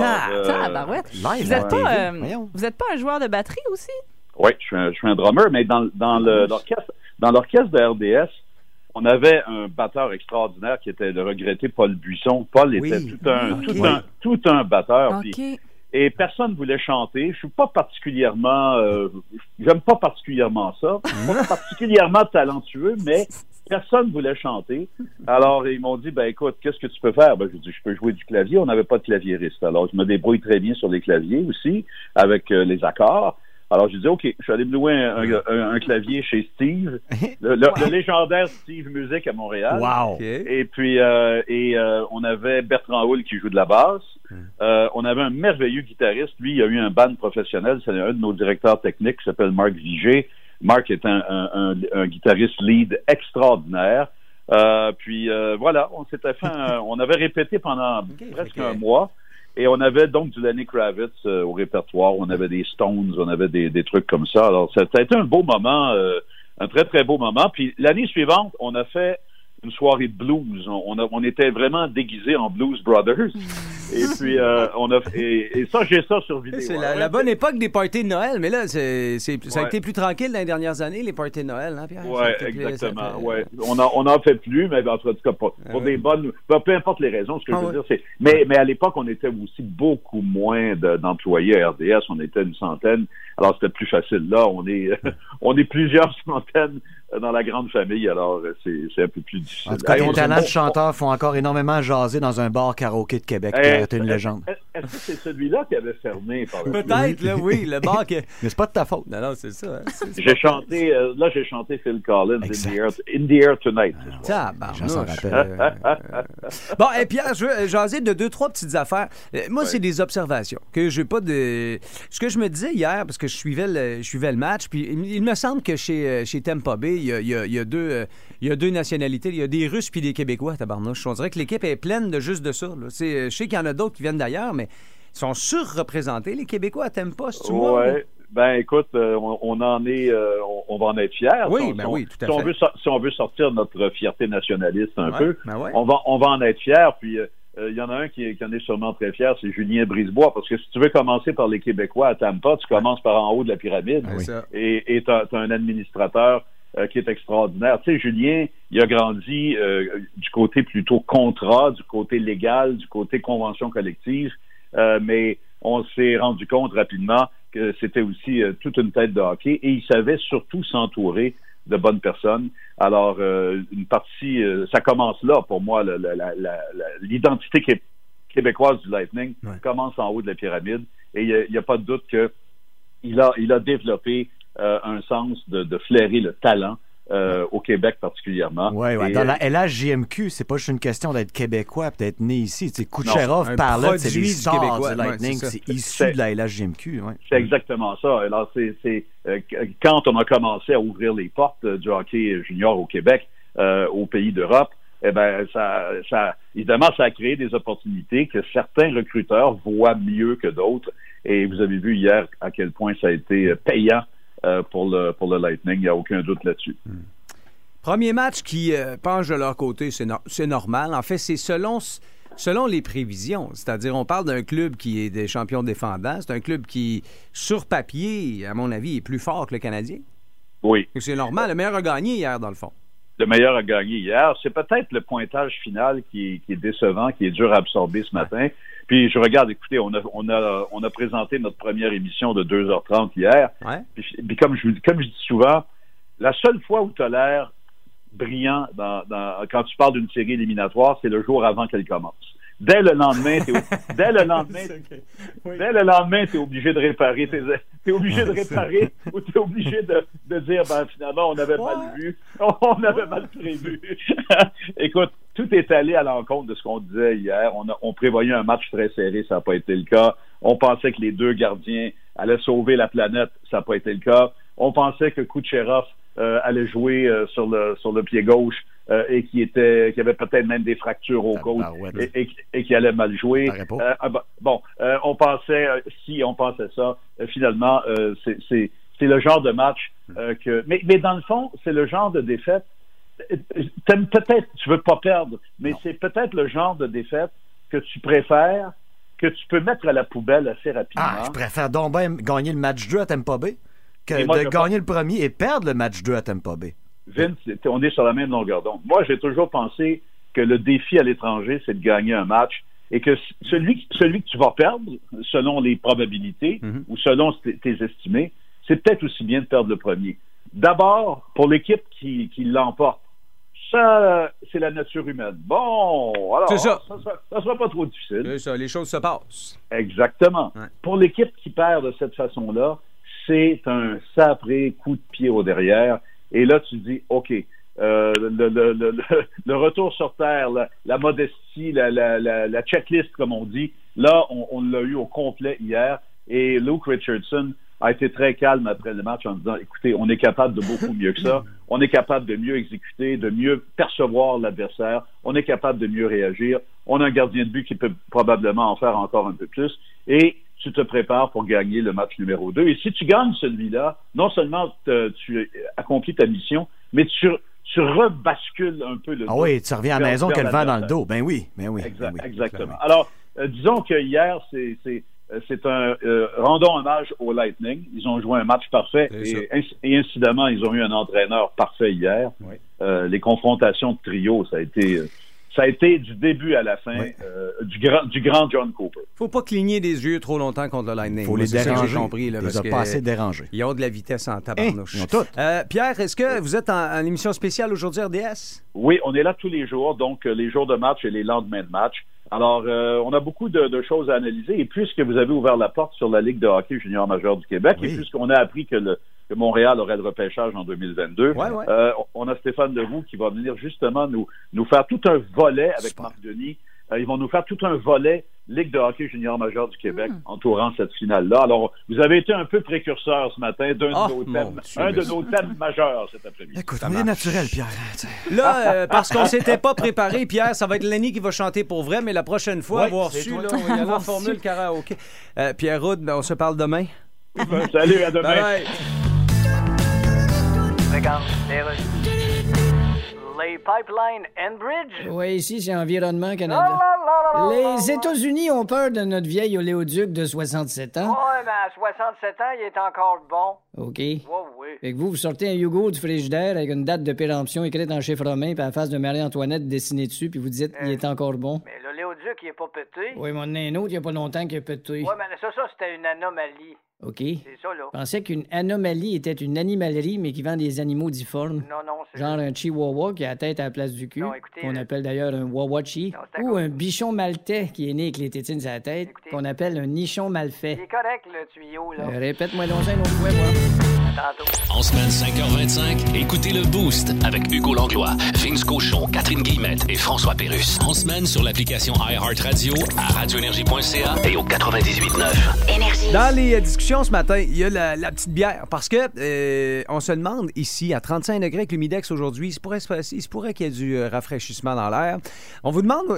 vous êtes pas un joueur de batterie aussi? Oui, je suis un drummer, mais dans l'orchestre de RDS, on avait un batteur extraordinaire qui était le regretté Paul Buisson. Paul était tout un batteur. Okay. Et personne ne voulait chanter. Je suis pas particulièrement... j'aime pas particulièrement ça. Pas particulièrement talentueux, mais personne ne voulait chanter. Alors, ils m'ont dit, ben écoute, qu'est-ce que tu peux faire? Ben, j'ai dit, je peux jouer du clavier. On n'avait pas de claviériste. Alors, je me débrouille très bien sur les claviers aussi, avec les accords. Alors, j'ai dit, OK, je suis allé me louer un clavier chez Steve, le légendaire Steve Music à Montréal. Wow! Okay. Et puis, on avait Bertrand Houle qui joue de la basse. On avait un merveilleux guitariste. Lui, il a eu un band professionnel. C'est un de nos directeurs techniques qui s'appelle Marc Vigé. Marc est un guitariste lead extraordinaire. Voilà, on avait répété pendant presque un mois. Et on avait donc du Lenny Kravitz au répertoire. On avait des Stones, on avait des trucs comme ça. Alors, ça a été un beau moment, un très, très beau moment. Puis l'année suivante, on a fait une soirée de blues. On était vraiment déguisés en Blues Brothers. Et puis, et ça, j'ai ça sur vidéo. C'est la bonne époque des parties de Noël, mais là, ça a été plus tranquille dans les dernières années, les parties de Noël, hein, Pierre? Oui, exactement. Ouais. On n'en fait plus, mais en tout cas, pour des bonnes... peu importe les raisons, ce que je veux dire, c'est... Mais à l'époque, on était aussi beaucoup moins d'employés à RDS. On était une centaine. Alors, c'était plus facile. Là, on est plusieurs centaines dans la grande famille, alors c'est un peu plus difficile. En tout cas, les talents de chanteurs font encore énormément jaser dans un bar karaoké de Québec. C'est une légende. Est-ce que c'est celui-là qui avait fermé par le Peut-être, là, oui, le bar qui... Mais c'est pas de ta faute. Non, c'est ça. J'ai chanté Phil Collins, In the Air Tonight. J'en s'en rappelle. Bon, et Pierre, je veux jaser de 2-3 petites affaires. Moi, c'est des observations. Que j'ai pas de... Ce que je me disais hier, parce que je suivais le match, puis il me semble que chez Tampa Bay, il y a deux nationalités. Il y a des Russes puis des Québécois, tabarnouche. On dirait que l'équipe est pleine de juste de ça. Là. Je sais qu'il y en a d'autres qui viennent d'ailleurs, mais ils sont surreprésentés, les Québécois à Tampa, si tu vois. Oui. Ben, écoute, on va en être fiers. Oui, oui, tout à fait. Si on veut sortir notre fierté nationaliste un peu, on va en être fiers. Puis, il y en a un qui en est sûrement très fier, c'est Julien Brisebois, parce que si tu veux commencer par les Québécois à Tampa, tu commences par en haut de la pyramide. Et tu as un administrateur qui est extraordinaire. Tu sais, Julien, il a grandi du côté plutôt contrat, du côté légal, du côté convention collective, mais on s'est rendu compte rapidement que c'était aussi toute une tête de hockey, et il savait surtout s'entourer de bonnes personnes. Alors, une partie, ça commence là, pour moi, l'identité québécoise du Lightning commence en haut de la pyramide, et il n'y a pas de doute qu'il a développé un sens de flairer le talent au Québec particulièrement. Oui. Dans la LHJMQ, c'est pas juste une question d'être québécois et d'être né ici. Kucherov parlait, c'est les stars du Lightning, c'est issu de la LHJMQ. Ouais. C'est exactement ça. Alors, quand on a commencé à ouvrir les portes du hockey junior au Québec, aux pays d'Europe, eh ben, évidemment, ça a créé des opportunités que certains recruteurs voient mieux que d'autres. Et vous avez vu hier à quel point ça a été payant pour le Lightning, il n'y a aucun doute là-dessus. Premier match qui penche de leur côté, c'est normal. En fait, c'est selon les prévisions. C'est-à-dire, on parle d'un club qui est des champions défendants. C'est un club qui, sur papier, à mon avis, est plus fort que le Canadien. Oui. Et c'est normal. Le meilleur a gagné hier, dans le fond. Le meilleur a gagné hier. C'est peut-être le pointage final qui est décevant, qui est dur à absorber ce matin. Puis je regarde, écoutez, on a présenté notre première émission de 2h30 hier. Ouais. Puis comme je dis souvent, la seule fois où tu as l'air brillant quand tu parles d'une série éliminatoire, c'est le jour avant qu'elle commence. Dès le lendemain, t'es obligé de réparer t'es obligé de réparer ou t'es obligé de dire, finalement, on avait mal vu, on avait mal prévu. Écoute, tout est allé à l'encontre de ce qu'on disait hier. On prévoyait un match très serré, ça n'a pas été le cas. On pensait que les deux gardiens allaient sauver la planète, ça n'a pas été le cas. On pensait que Kucherov allait jouer sur le pied gauche et qui avait peut-être même des fractures aux côtes et qui allait mal jouer. On pensait ça. Finalement, c'est le genre de match que... Mais dans le fond, c'est le genre de défaite. Peut-être, tu veux pas perdre, mais c'est peut-être le genre de défaite que tu préfères, que tu peux mettre à la poubelle assez rapidement. Je préfère donc bien gagner le match 2 à Tampa Bay que de gagner le premier et perdre le match 2 à Tampa Bay. Vince, on est sur la même longueur d'onde. Moi, j'ai toujours pensé que le défi à l'étranger, c'est de gagner un match et que celui que tu vas perdre, selon les probabilités ou selon tes estimés, c'est peut-être aussi bien de perdre le premier. D'abord, pour l'équipe qui l'emporte, ça, c'est la nature humaine. Bon, alors, ça sera pas trop difficile. C'est ça, les choses se passent. Exactement. Ouais. Pour l'équipe qui perd de cette façon-là, c'est un sapré coup de pied au derrière. Et là, tu dis, OK, le retour sur terre, la modestie, la checklist, comme on dit, là, on l'a eu au complet hier. Et Luke Richardson a été très calme après le match en disant, écoutez, on est capable de beaucoup mieux que ça. On est capable de mieux exécuter, de mieux percevoir l'adversaire. On est capable de mieux réagir. On a un gardien de but qui peut probablement en faire encore un peu plus. Et tu te prépares pour gagner le match numéro 2. Et si tu gagnes celui-là, non seulement tu accomplis ta mission, mais tu rebascules un peu le dos. Ah oui, tu reviens à la maison qu'elle vend dans le dos. Ben oui. Exactement. Alors, disons que hier, c'est un rendons hommage au Lightning. Ils ont joué un match parfait et incidemment, ils ont eu un entraîneur parfait hier. Oui. Les confrontations de trio, ça a été du début à la fin du grand John Cooper. Faut pas cligner des yeux trop longtemps contre le Lightning. Faut les déranger. J'ai compris, là, parce que pas assez dérangés. Ils ont de la vitesse en tabarnouche. Ils ont tout. Pierre, est-ce que vous êtes en émission spéciale aujourd'hui RDS? Oui, on est là tous les jours, donc les jours de match et les lendemains de match. Alors, on a beaucoup de choses à analyser. Et puisque vous avez ouvert la porte sur la Ligue de hockey junior majeur du Québec, et puisqu'on a appris que Montréal aurait le repêchage en 2022, on a Stéphane Leroux qui va venir justement nous faire tout un volet avec Marc Denis. Ils vont nous faire tout un volet Ligue de hockey junior majeur du Québec entourant cette finale-là. Alors, vous avez été un peu précurseur ce matin d'un de nos thèmes majeurs cet après-midi. Écoute, on est naturel, Pierre. Là, parce qu'on s'était pas préparé, Pierre, ça va être Lenny qui va chanter pour vrai, mais la prochaine fois, avoir su, là, il y a la formule karaoké. Pierre Roud, on se parle demain. Salut, à demain. Bye. Regarde, les pipelines Enbridge? Oui, ici, c'est Environnement Canada. Les États-Unis ont peur de notre vieil oléoduc de 67 ans. Ouais, mais à 67 ans, il est encore bon. OK. Oui. Fait que vous sortez un Hugo du frigidaire avec une date de péremption écrite en chiffre romain puis la face de Marie-Antoinette dessinée dessus puis vous dites il est encore bon. Mais l'oléoduc, il est pas pété. Oui, mais on en a un autre il y a pas longtemps qui a pété. Ouais, mais ça, c'était une anomalie. OK. C'est ça, là. Je pensais qu'une anomalie était une animalerie, mais qui vend des animaux difformes. Non, c'est genre un chihuahua qui a la tête à la place du cul, qu'on appelle d'ailleurs un wawachi, ou un bichon maltais qui est né avec les tétines à la tête, qu'on appelle un nichon mal fait. C'est correct, le tuyau, là. Répète-moi donc ça une autre fois, moi. Tantôt. En semaine 5h25, écoutez le Boost avec Hugo Langlois, Vince Cochon, Catherine Guillemette et François Pérusse. En semaine sur l'application iHeartRadio, à radioénergie.ca et au 98.9. Énergie. Dans les discussions ce matin, il y a la petite bière. Parce que on se demande ici, à 35 degrés avec l'humidex aujourd'hui, il se pourrait qu'il y ait du rafraîchissement dans l'air. On vous demande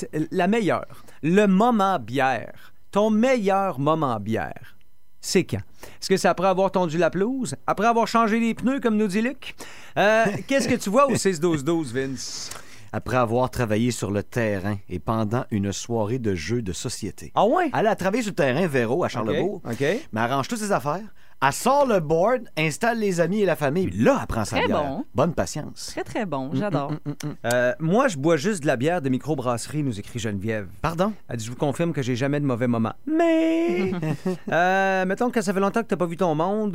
la meilleure, le moment bière. Ton meilleur moment bière. C'est quand? Est-ce que c'est après avoir tondu la pelouse? Après avoir changé les pneus, comme nous dit Luc? Qu'est-ce que tu vois au 6-12-12, Vince? Après avoir travaillé sur le terrain et pendant une soirée de jeux de société. Ah ouais? Elle a travaillé sur le terrain, Véro, à Charlebourg. OK. Mais elle arrange toutes ses affaires. Elle sort le board, installe les amis et la famille. Là, elle prend sa bière. Bon. Bonne patience. Très, très bon. J'adore. Moi, je bois juste de la bière de microbrasserie, nous écrit Geneviève. Pardon? Elle dit, je vous confirme que j'ai jamais de mauvais moment. Mais, mettons que ça fait longtemps que t'as pas vu ton monde,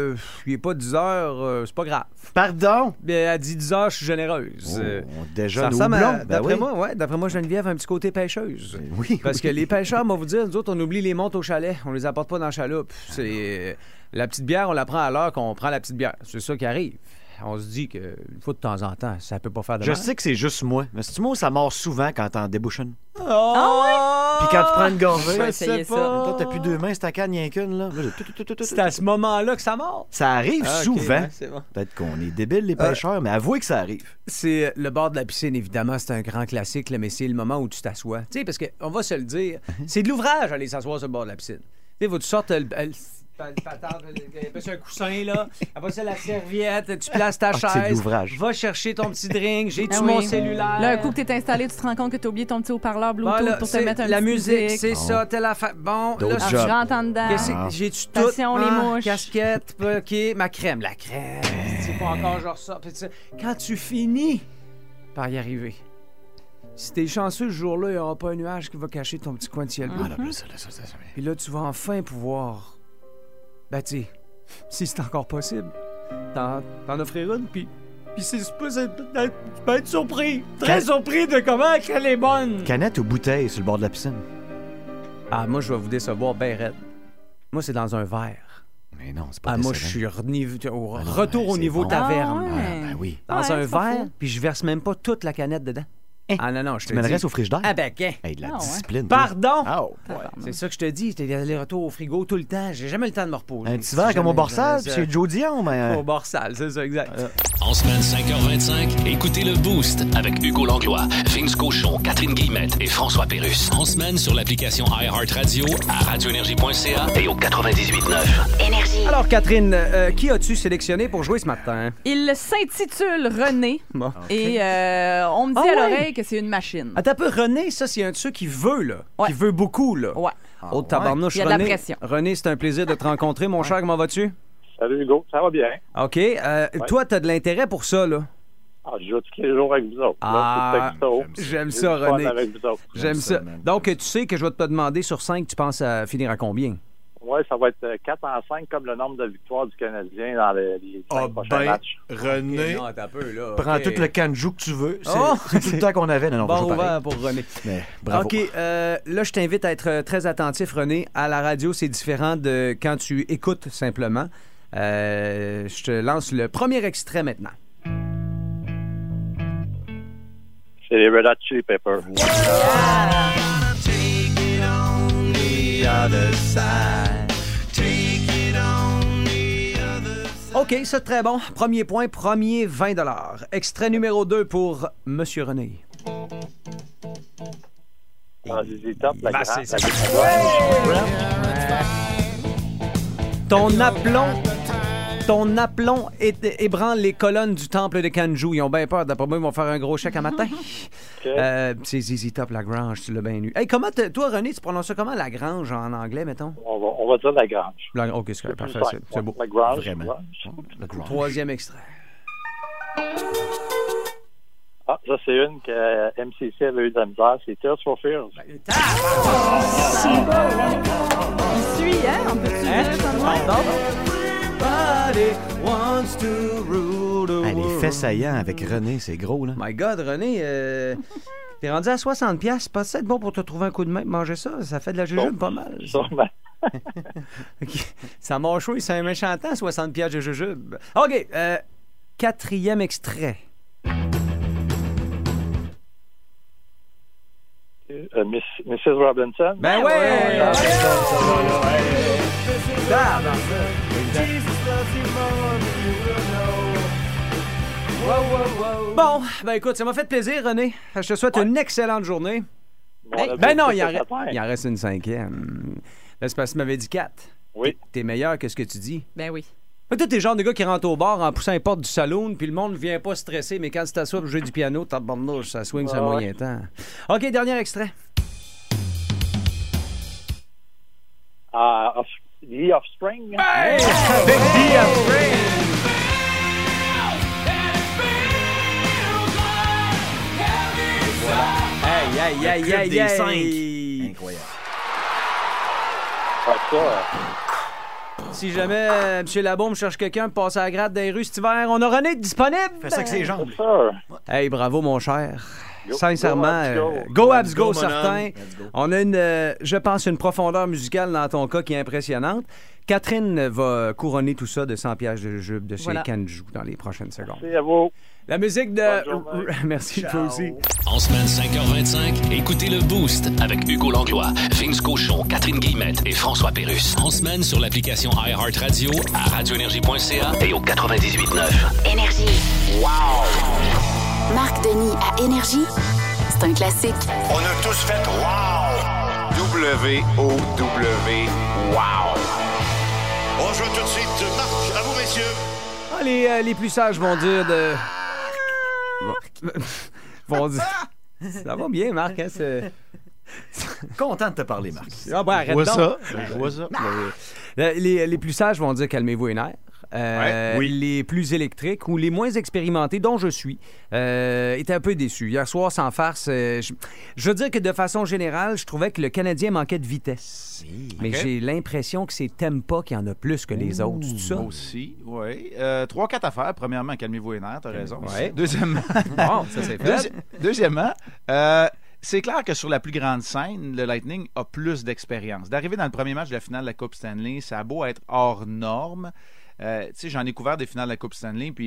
il est pas 10 heures, c'est pas grave. Pardon? Elle dit 10 heures, je suis généreuse. Déjà, ça ressemble à, d'après d'après moi, Geneviève a un petit côté pêcheuse. Oui. Parce que les pêcheurs, on va vous dire, nous autres, on oublie les montes au chalet. On les apporte pas dans la chaloupe. C'est... La petite bière, on la prend à l'heure qu'on prend la petite bière. C'est ça qui arrive. On se dit qu'une fois de temps en temps, ça peut pas faire de mal. Je sais que c'est juste moi, mais c'est moi, ça mord souvent quand t'en débouches une. Oh! Puis quand tu prends une gorgée, je vais essayer ça. Toi, t'as plus deux mains, c'est ta canne, rien qu'une, là. C'est à ce moment-là que ça mord. Ça arrive souvent. Ouais, c'est bon. Peut-être qu'on est débiles, les pêcheurs, mais avouez que ça arrive. C'est le bord de la piscine, évidemment, c'est un grand classique, là, mais c'est le moment où tu t'assois. Tu sais, parce qu'on va se le dire, c'est de l'ouvrage aller s'asseoir sur le bord de la piscine. Tu sais, faut que tu sortes c'est un coussin, là. Après ça, la serviette, tu places ta chaise. Va chercher ton petit drink. J'ai-tu mon cellulaire? Là, un coup que t'es installé, tu te rends compte que t'as oublié ton petit haut-parleur Bluetooth pour te mettre un la petit musique. C'est ça, t'es la Bon, là, je rentre en dedans. J'ai-tu tout? Attention, les mouches. Casquette, OK, ma crème. La crème. C'est pas encore genre ça. Quand tu finis par y arriver, si t'es chanceux, ce jour-là, il n'y aura pas un nuage qui va cacher ton petit coin de ciel bleu. Puis là, tu vas enfin pouvoir... Ben, tu sais, si c'est encore possible, t'en offrir une, puis tu peux être surpris, très surpris de comment elle est bonne. Canette ou bouteille sur le bord de la piscine? Ah, moi, je vais vous décevoir ben raide. Moi, c'est dans un verre. Mais non, c'est pas moi, je suis retour au niveau taverne. Ben oui. Dans un verre, puis je verse même pas toute la canette dedans. Ah non, je te dis. Tu m'adresses au frigidaire? Ah ben, Hey, de la discipline. Pardon? Oh, c'est ça que je te dis. T'es allé-retour au frigo tout le temps. J'ai jamais le temps de me reposer. Un petit verre comme au Borsal, puis c'est Joe Dion, mais... Au Borsal, c'est ça, exact. En semaine 5h25, écoutez le Boost avec Hugo Langlois, Vince Cochon, Catherine Guillemette et François Pérusse. En semaine sur l'application iHeartRadio, à radioénergie.ca et au 98.9. Énergie. Alors, Catherine, qui as-tu sélectionné pour jouer ce matin? Il s'intitule René. Bon. Et on me dit à l'oreille que c'est une machine. Attends un peu, René, ça, c'est un de ceux qui veut, là. Ouais. Qui veut beaucoup, là. Ouais. Oh, tabarnouche, Il y a de la René. pression. René, c'est un plaisir de te rencontrer, mon cher. Comment vas-tu? Salut Hugo, ça va bien? OK. Toi, t'as de l'intérêt pour ça, là? Ah, je joue tous les jours avec vous autres. Ah, j'aime ça, René. J'aime ça. man. Donc, tu sais que je vais te demander sur 5, tu penses à finir à combien? Oui, ça va être 4 en 5 comme le nombre de victoires du Canadien dans les 5 prochains matchs. René, non, attends un peu, là. prends OK. tout le canjou que tu veux. C'est Oh! c'est tout le temps qu'on avait. Non, Bon on joue ouvert pareil. pour René. Mais bravo. OK, là, je t'invite à être très attentif, René. À la radio, c'est différent de quand tu écoutes simplement. Je te lance le premier extrait maintenant. C'est les Red Hot Chili Peppers. OK, c'est très bon. Premier point, premier 20 $. Extrait numéro 2 pour Monsieur René. Ah, ZZ Top, la Ben, grande. c'est ça. Ouais. Ton aplomb ébranle les colonnes du temple de Kanju. Ils ont bien peur. D'après moi, ils vont faire un gros chèque à matin. C'est ZZ Top Lagrange, tu l'as bien eu. Hey, comment toi, René, tu prononces ça comment, Lagrange, en anglais, mettons? On va dire la grange. OK, c'est parfait. simple. C'est beau. La grange. Vraiment. Troisième extrait. Ah, ça, c'est une que MCC avait eu de la misère. C'est Tears for Fears. Il suit, hein? On peut-tu dire ça de même? Hey, les faits saillants avec René, c'est gros, là. My God, René, t'es rendu à 60$. C'est pas ça être bon pour te trouver un coup de main. Manger ça, ça fait de la jujube pas mal. Sûrement. OK. Ça m'a chaud, c'est un méchant temps, 60$ de jujube. OK, quatrième extrait. Mrs. Robinson. Ben ouais! Bon, ben écoute, ça m'a fait plaisir, René. Je te souhaite une excellente journée. Ben non, il en reste une cinquième. Là, c'est parce que tu m'avais dit 4. Oui. T'es meilleur que ce que tu dis. Ben oui. Mais toi, t'es le genre de gars qui rentre au bar en poussant les portes du saloon, puis le monde ne vient pas stresser, mais quand tu t'assois pour jouer du piano, t'as de ça swing sur un moyen temps. OK, dernier extrait. The Offspring. Hey! Big D Offspring! Aïe! Des 5. Incroyable. Si jamais M. Labaume cherche quelqu'un pour passer à la gratte des rues cet hiver, on a René disponible. Fais ça avec ses jambes. Hey, bravo, mon cher. Go, Sincèrement, go, Abs, go, mon certain. homme. Let's go. On a je pense, une profondeur musicale dans ton cas qui est impressionnante. Catherine va couronner tout ça de 100$ de jujube de chez Kanju dans les prochaines secondes. Merci à vous. La musique de... Merci, toi aussi. En semaine 5h25, écoutez le Boost avec Hugo Langlois, Vince Cochon, Catherine Guillemette et François Pérusse. En semaine sur l'application iHeartRadio, à radioénergie.ca et au 98.9. Énergie. Wow! Marc Denis à Énergie, c'est un classique. On a tous fait wow! W-O-W, wow! On joue tout de suite. Marc, à vous, messieurs. Ah, les plus sages vont dire de... vont dire... Ça va bien, Marc, hein, c'est... Content de te parler, Marc. Ah ben, arrête Je vois donc. ça. Je vois ça. Les plus sages vont dire calmez-vous les nerfs. Oui. Les plus électriques ou les moins expérimentés, dont je suis, étaient un peu déçus. Hier soir, sans farce, je veux dire que de façon générale, je trouvais que le Canadien manquait de vitesse. Mais j'ai l'impression que c'est Tempa qui en a plus que les autres. C'est ça? Moi aussi, oui. 3-4 affaires. Premièrement, calmez-vous les nerfs, t'as raison. Ouais. Deuxièmement... Bon, ça c'est fait. Deuxièmement, c'est clair que sur la plus grande scène, le Lightning a plus d'expérience. D'arriver dans le premier match de la finale de la Coupe Stanley, ça a beau être hors norme. Tu sais, j'en ai couvert des finales de la Coupe Stanley, puis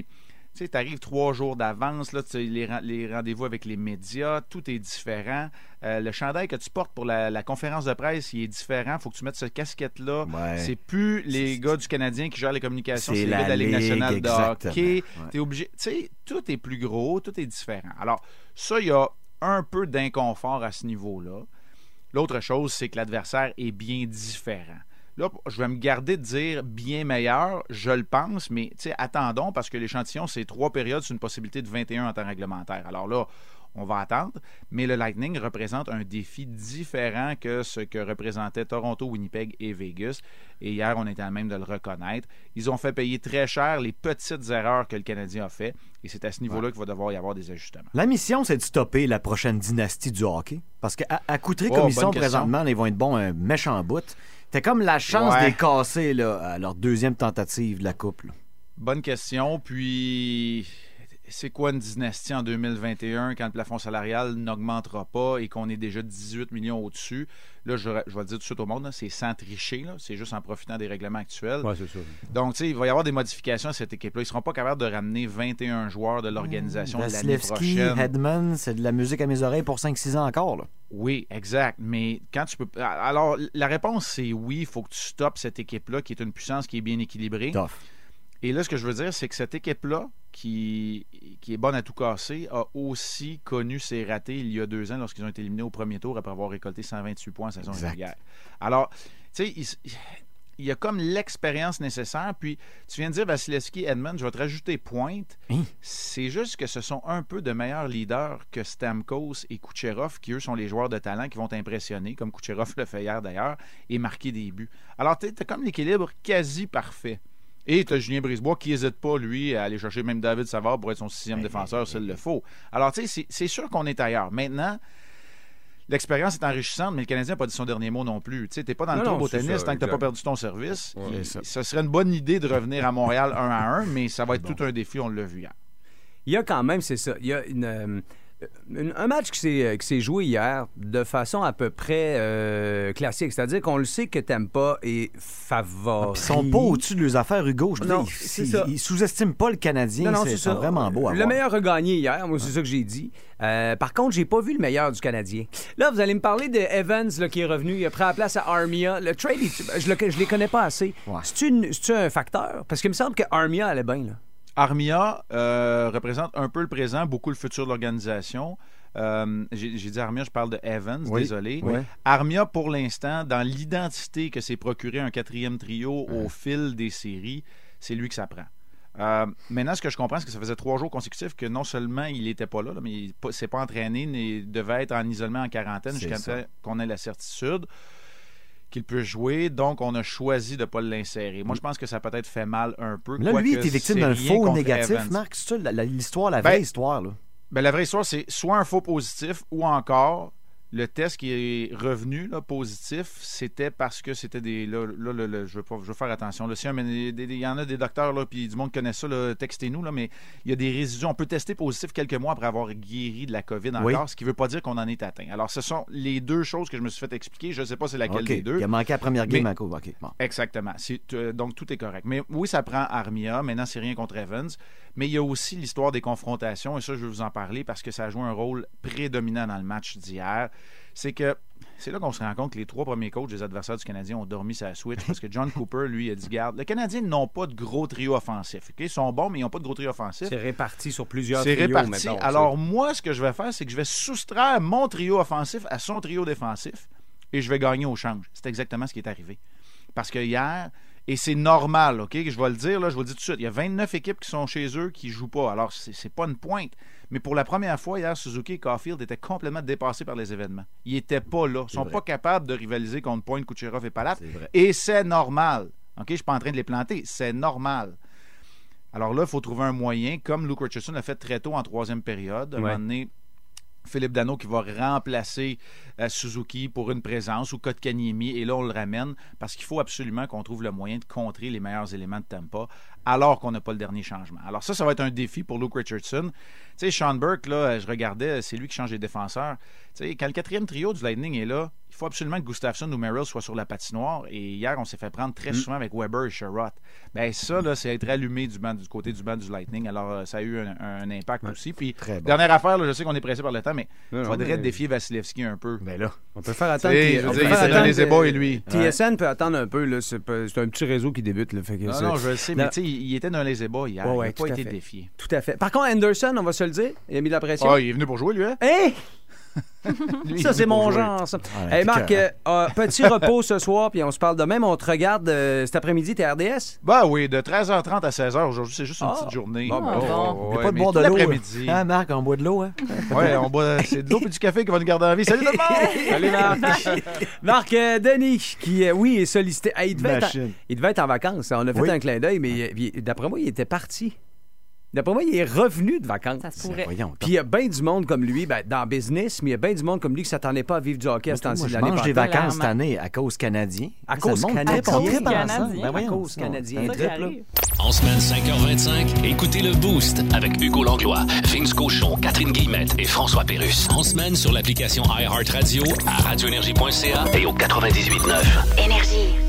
Tu arrives 3 jours d'avance, là, les rendez-vous avec les médias, tout est différent. Le chandail que tu portes pour la conférence de presse, il est différent. Il faut que tu mettes cette casquette-là. Ouais. C'est plus les gars du Canadien qui gèrent les communications, c'est les gars de la Ligue nationale de hockey. T'es obligé. Tu sais, tout est plus gros, tout est différent. Alors, ça, il y a un peu d'inconfort à ce niveau-là. L'autre chose, c'est que l'adversaire est bien différent. Là, je vais me garder de dire bien meilleur, je le pense, mais attendons, parce que l'échantillon, c'est 3 périodes sur une possibilité de 21 en temps réglementaire. Alors là, on va attendre, mais le Lightning représente un défi différent que ce que représentaient Toronto, Winnipeg et Vegas. Et hier, on était à même de le reconnaître. Ils ont fait payer très cher les petites erreurs que le Canadien a fait, et c'est à ce niveau-là qu'il va devoir y avoir des ajustements. La mission, c'est de stopper la prochaine dynastie du hockey, parce qu'à coûter comme ils sont présentement, ils vont être bons un méchant bout. T'as comme la chance de les casser là, à leur deuxième tentative de la Coupe. Là. Bonne question. Puis, c'est quoi une dynastie en 2021 quand le plafond salarial n'augmentera pas et qu'on est déjà 18 millions au-dessus? Là, je vais le dire tout de suite au monde, là, c'est sans tricher. Là, c'est juste en profitant des règlements actuels. Ouais, c'est ça. Donc, tu sais, il va y avoir des modifications à cette équipe-là. Ils ne seront pas capables de ramener 21 joueurs de l'organisation l'année prochaine. Hedman, c'est de la musique à mes oreilles pour 5-6 ans encore. Là. Oui, exact. Mais quand tu peux... Alors, la réponse, c'est oui, il faut que tu stoppes cette équipe-là qui est une puissance qui est bien équilibrée. Tough. Et là, ce que je veux dire, c'est que cette équipe-là, qui est bonne à tout casser, a aussi connu ses ratés il y a 2 ans lorsqu'ils ont été éliminés au premier tour après avoir récolté 128 points en saison régulière. Alors, tu sais, il y a comme l'expérience nécessaire. Puis, tu viens de dire Vasilevski, Edmond, je vais te rajouter Pointe. C'est juste que ce sont un peu de meilleurs leaders que Stamkos et Kucherov, qui, eux, sont les joueurs de talent qui vont t'impressionner, comme Kucherov le fait hier d'ailleurs, et marquer des buts. Alors, tu as comme l'équilibre quasi parfait. Et tu as Julien Brisebois qui n'hésite pas, lui, à aller chercher même David Savard pour être son 6e défenseur s'il le faut. Alors, tu sais, c'est sûr qu'on est ailleurs. Maintenant, l'expérience est enrichissante, mais le Canadien n'a pas dit son dernier mot non plus. Tu n'es pas dans le trouble au tennis tant que tu n'as pas perdu ton service. Ouais, ça serait une bonne idée de revenir à Montréal 1-1, mais ça va être tout un défi, on l'a vu hier. Il y a quand même, c'est ça, il y a un match qui s'est joué hier de façon à peu près classique. C'est-à-dire qu'on le sait que Tampa est favori. Ils sont pas au-dessus de leurs affaires, Hugo. Ils sous-estiment pas le Canadien. Non, c'est ça. Vraiment beau à le voir. meilleur a gagné hier, moi, c'est ça que j'ai dit. Par contre, j'ai pas vu le meilleur du Canadien. Là, vous allez me parler de Evans là, qui est revenu. Il a pris la place à Armia. Le trade, je les connais pas assez. Ouais. C'est-tu un facteur? Parce qu'il me semble que Armia allait bien, là. Armia représente un peu le présent, beaucoup le futur de l'organisation. J'ai dit Armia, je parle de Evans, désolé. Oui. Armia, pour l'instant, dans l'identité que s'est procuré un 4e trio au fil des séries, c'est lui que ça prend. Maintenant, ce que je comprends, c'est que ça faisait 3 jours consécutifs que non seulement il n'était pas là, mais il ne s'est pas entraîné, il devait être en isolement en quarantaine jusqu'à ce qu'on ait la certitude qu'il peut jouer, donc on a choisi de ne pas l'insérer. Moi, je pense que ça a peut-être fait mal un peu. Mais là, lui, il était victime d'un faux négatif, Evans. Marc. C'est ça l'histoire, la vraie histoire? Là. Ben, la vraie histoire, c'est soit un faux positif ou encore le test qui est revenu là, positif, c'était parce que c'était des... Là, je veux faire attention. Là, il y en a des docteurs, là, puis du monde connaît ça, là, textez-nous, là, mais il y a des résidus. On peut tester positif quelques mois après avoir guéri de la COVID encore, ce qui ne veut pas dire qu'on en est atteint. Alors, ce sont les 2 choses que je me suis fait expliquer. Je ne sais pas c'est laquelle des 2. Il a manqué la première game à cause. Bon. Exactement. Donc, tout est correct. Mais oui, ça prend Armia. Maintenant, c'est rien contre Evans. Mais il y a aussi l'histoire des confrontations, et ça, je vais vous en parler parce que ça a joué un rôle prédominant dans le match d'hier. C'est là qu'on se rend compte que les 3 premiers coachs des adversaires du Canadien ont dormi sa switch parce que John Cooper, lui, a dit garde, les Canadiens n'ont pas de gros trio offensif. Okay? Ils sont bons, mais ils n'ont pas de gros trio offensif. C'est réparti sur plusieurs trios. C'est réparti. Mettons, alors, moi, ce que je vais faire, c'est que je vais soustraire mon trio offensif à son trio défensif et je vais gagner au change. C'est exactement ce qui est arrivé. Parce que hier, et c'est normal, OK? Je vais le dire, là, je vous le dis tout de suite, il y a 29 équipes qui sont chez eux qui ne jouent pas. Alors, c'est pas une pointe. Mais pour la première fois, hier, Suzuki et Caulfield étaient complètement dépassés par les événements. Ils n'étaient pas là. Ils ne sont pas capables de rivaliser contre Pointe, Kucherov et Palat. Et c'est normal. OK? Je ne suis pas en train de les planter. C'est normal. Alors là, il faut trouver un moyen, comme Luke Richardson l'a fait très tôt en 3e période. À un moment donné, Philippe Danault qui va remplacer Suzuki pour une présence ou Kotkaniemi, et là on le ramène parce qu'il faut absolument qu'on trouve le moyen de contrer les meilleurs éléments de Tampa. alors qu'on n'a pas le dernier changement. Alors ça va être un défi pour Luke Richardson. Tu sais, Sean Burke, là, je regardais, c'est lui qui change les défenseurs. Tu sais, quand le 4e trio du Lightning est là, il faut absolument que Gustafsson ou Merrill soient sur la patinoire. Et hier, on s'est fait prendre très souvent avec Weber et Sherratt. Ben ça, là, c'est être allumé du côté du banc du Lightning. Alors, ça a eu un impact aussi. Puis, dernière affaire, là, je sais qu'on est pressé par le temps, mais il faudrait défier Vasilevski un peu. Ben là, on peut faire attendre. Je veux dire, il s'est dans les ébats et lui. TSN peut attendre un peu. Là, c'est un petit réseau qui débute. Là, fait que non, je le sais, mais tu sais, il était dans les ébats hier. Il n'a pas été défié. Tout à fait. Par contre, Anderson, on va se le dire, il a mis de la pression. Il est venu pour jouer, lui, hein? Hey! Ça, c'est mon genre, ça. Hey, Marc, petit repos ce soir, puis on se parle demain, mais on te regarde cet après-midi, t'es RDS? Ben oui, de 13h30 à 16h. Aujourd'hui, c'est juste une petite journée. Il n'y a pas de boire de l'eau. L'après-midi. Hein, Marc, on boit de l'eau, hein? Oui, on boit. C'est de l'eau et du café qui va nous garder en vie. Salut tout le monde! Salut, Marc! Marc Denis, qui, oui, est sollicité. Hey, il devait être en vacances. On a fait un clin d'œil, mais d'après moi, il était parti. D'après moi, il est revenu de vacances. Ça se pourrait. Puis il y a bien du monde comme lui, dans le business, mais il y a bien du monde comme lui qui ne s'attendait pas à vivre du hockey à ce temps-ci de l'année. Je mange des vacances cette année à cause canadien. À cause canadien. À cause canadien. En semaine 5h25, écoutez le Boost avec Hugo Langlois, Vince Cochon, Catherine Guillemette et François Pérusse. En semaine sur l'application iHeartRadio, à radioénergie.ca et au 98.9. Énergie.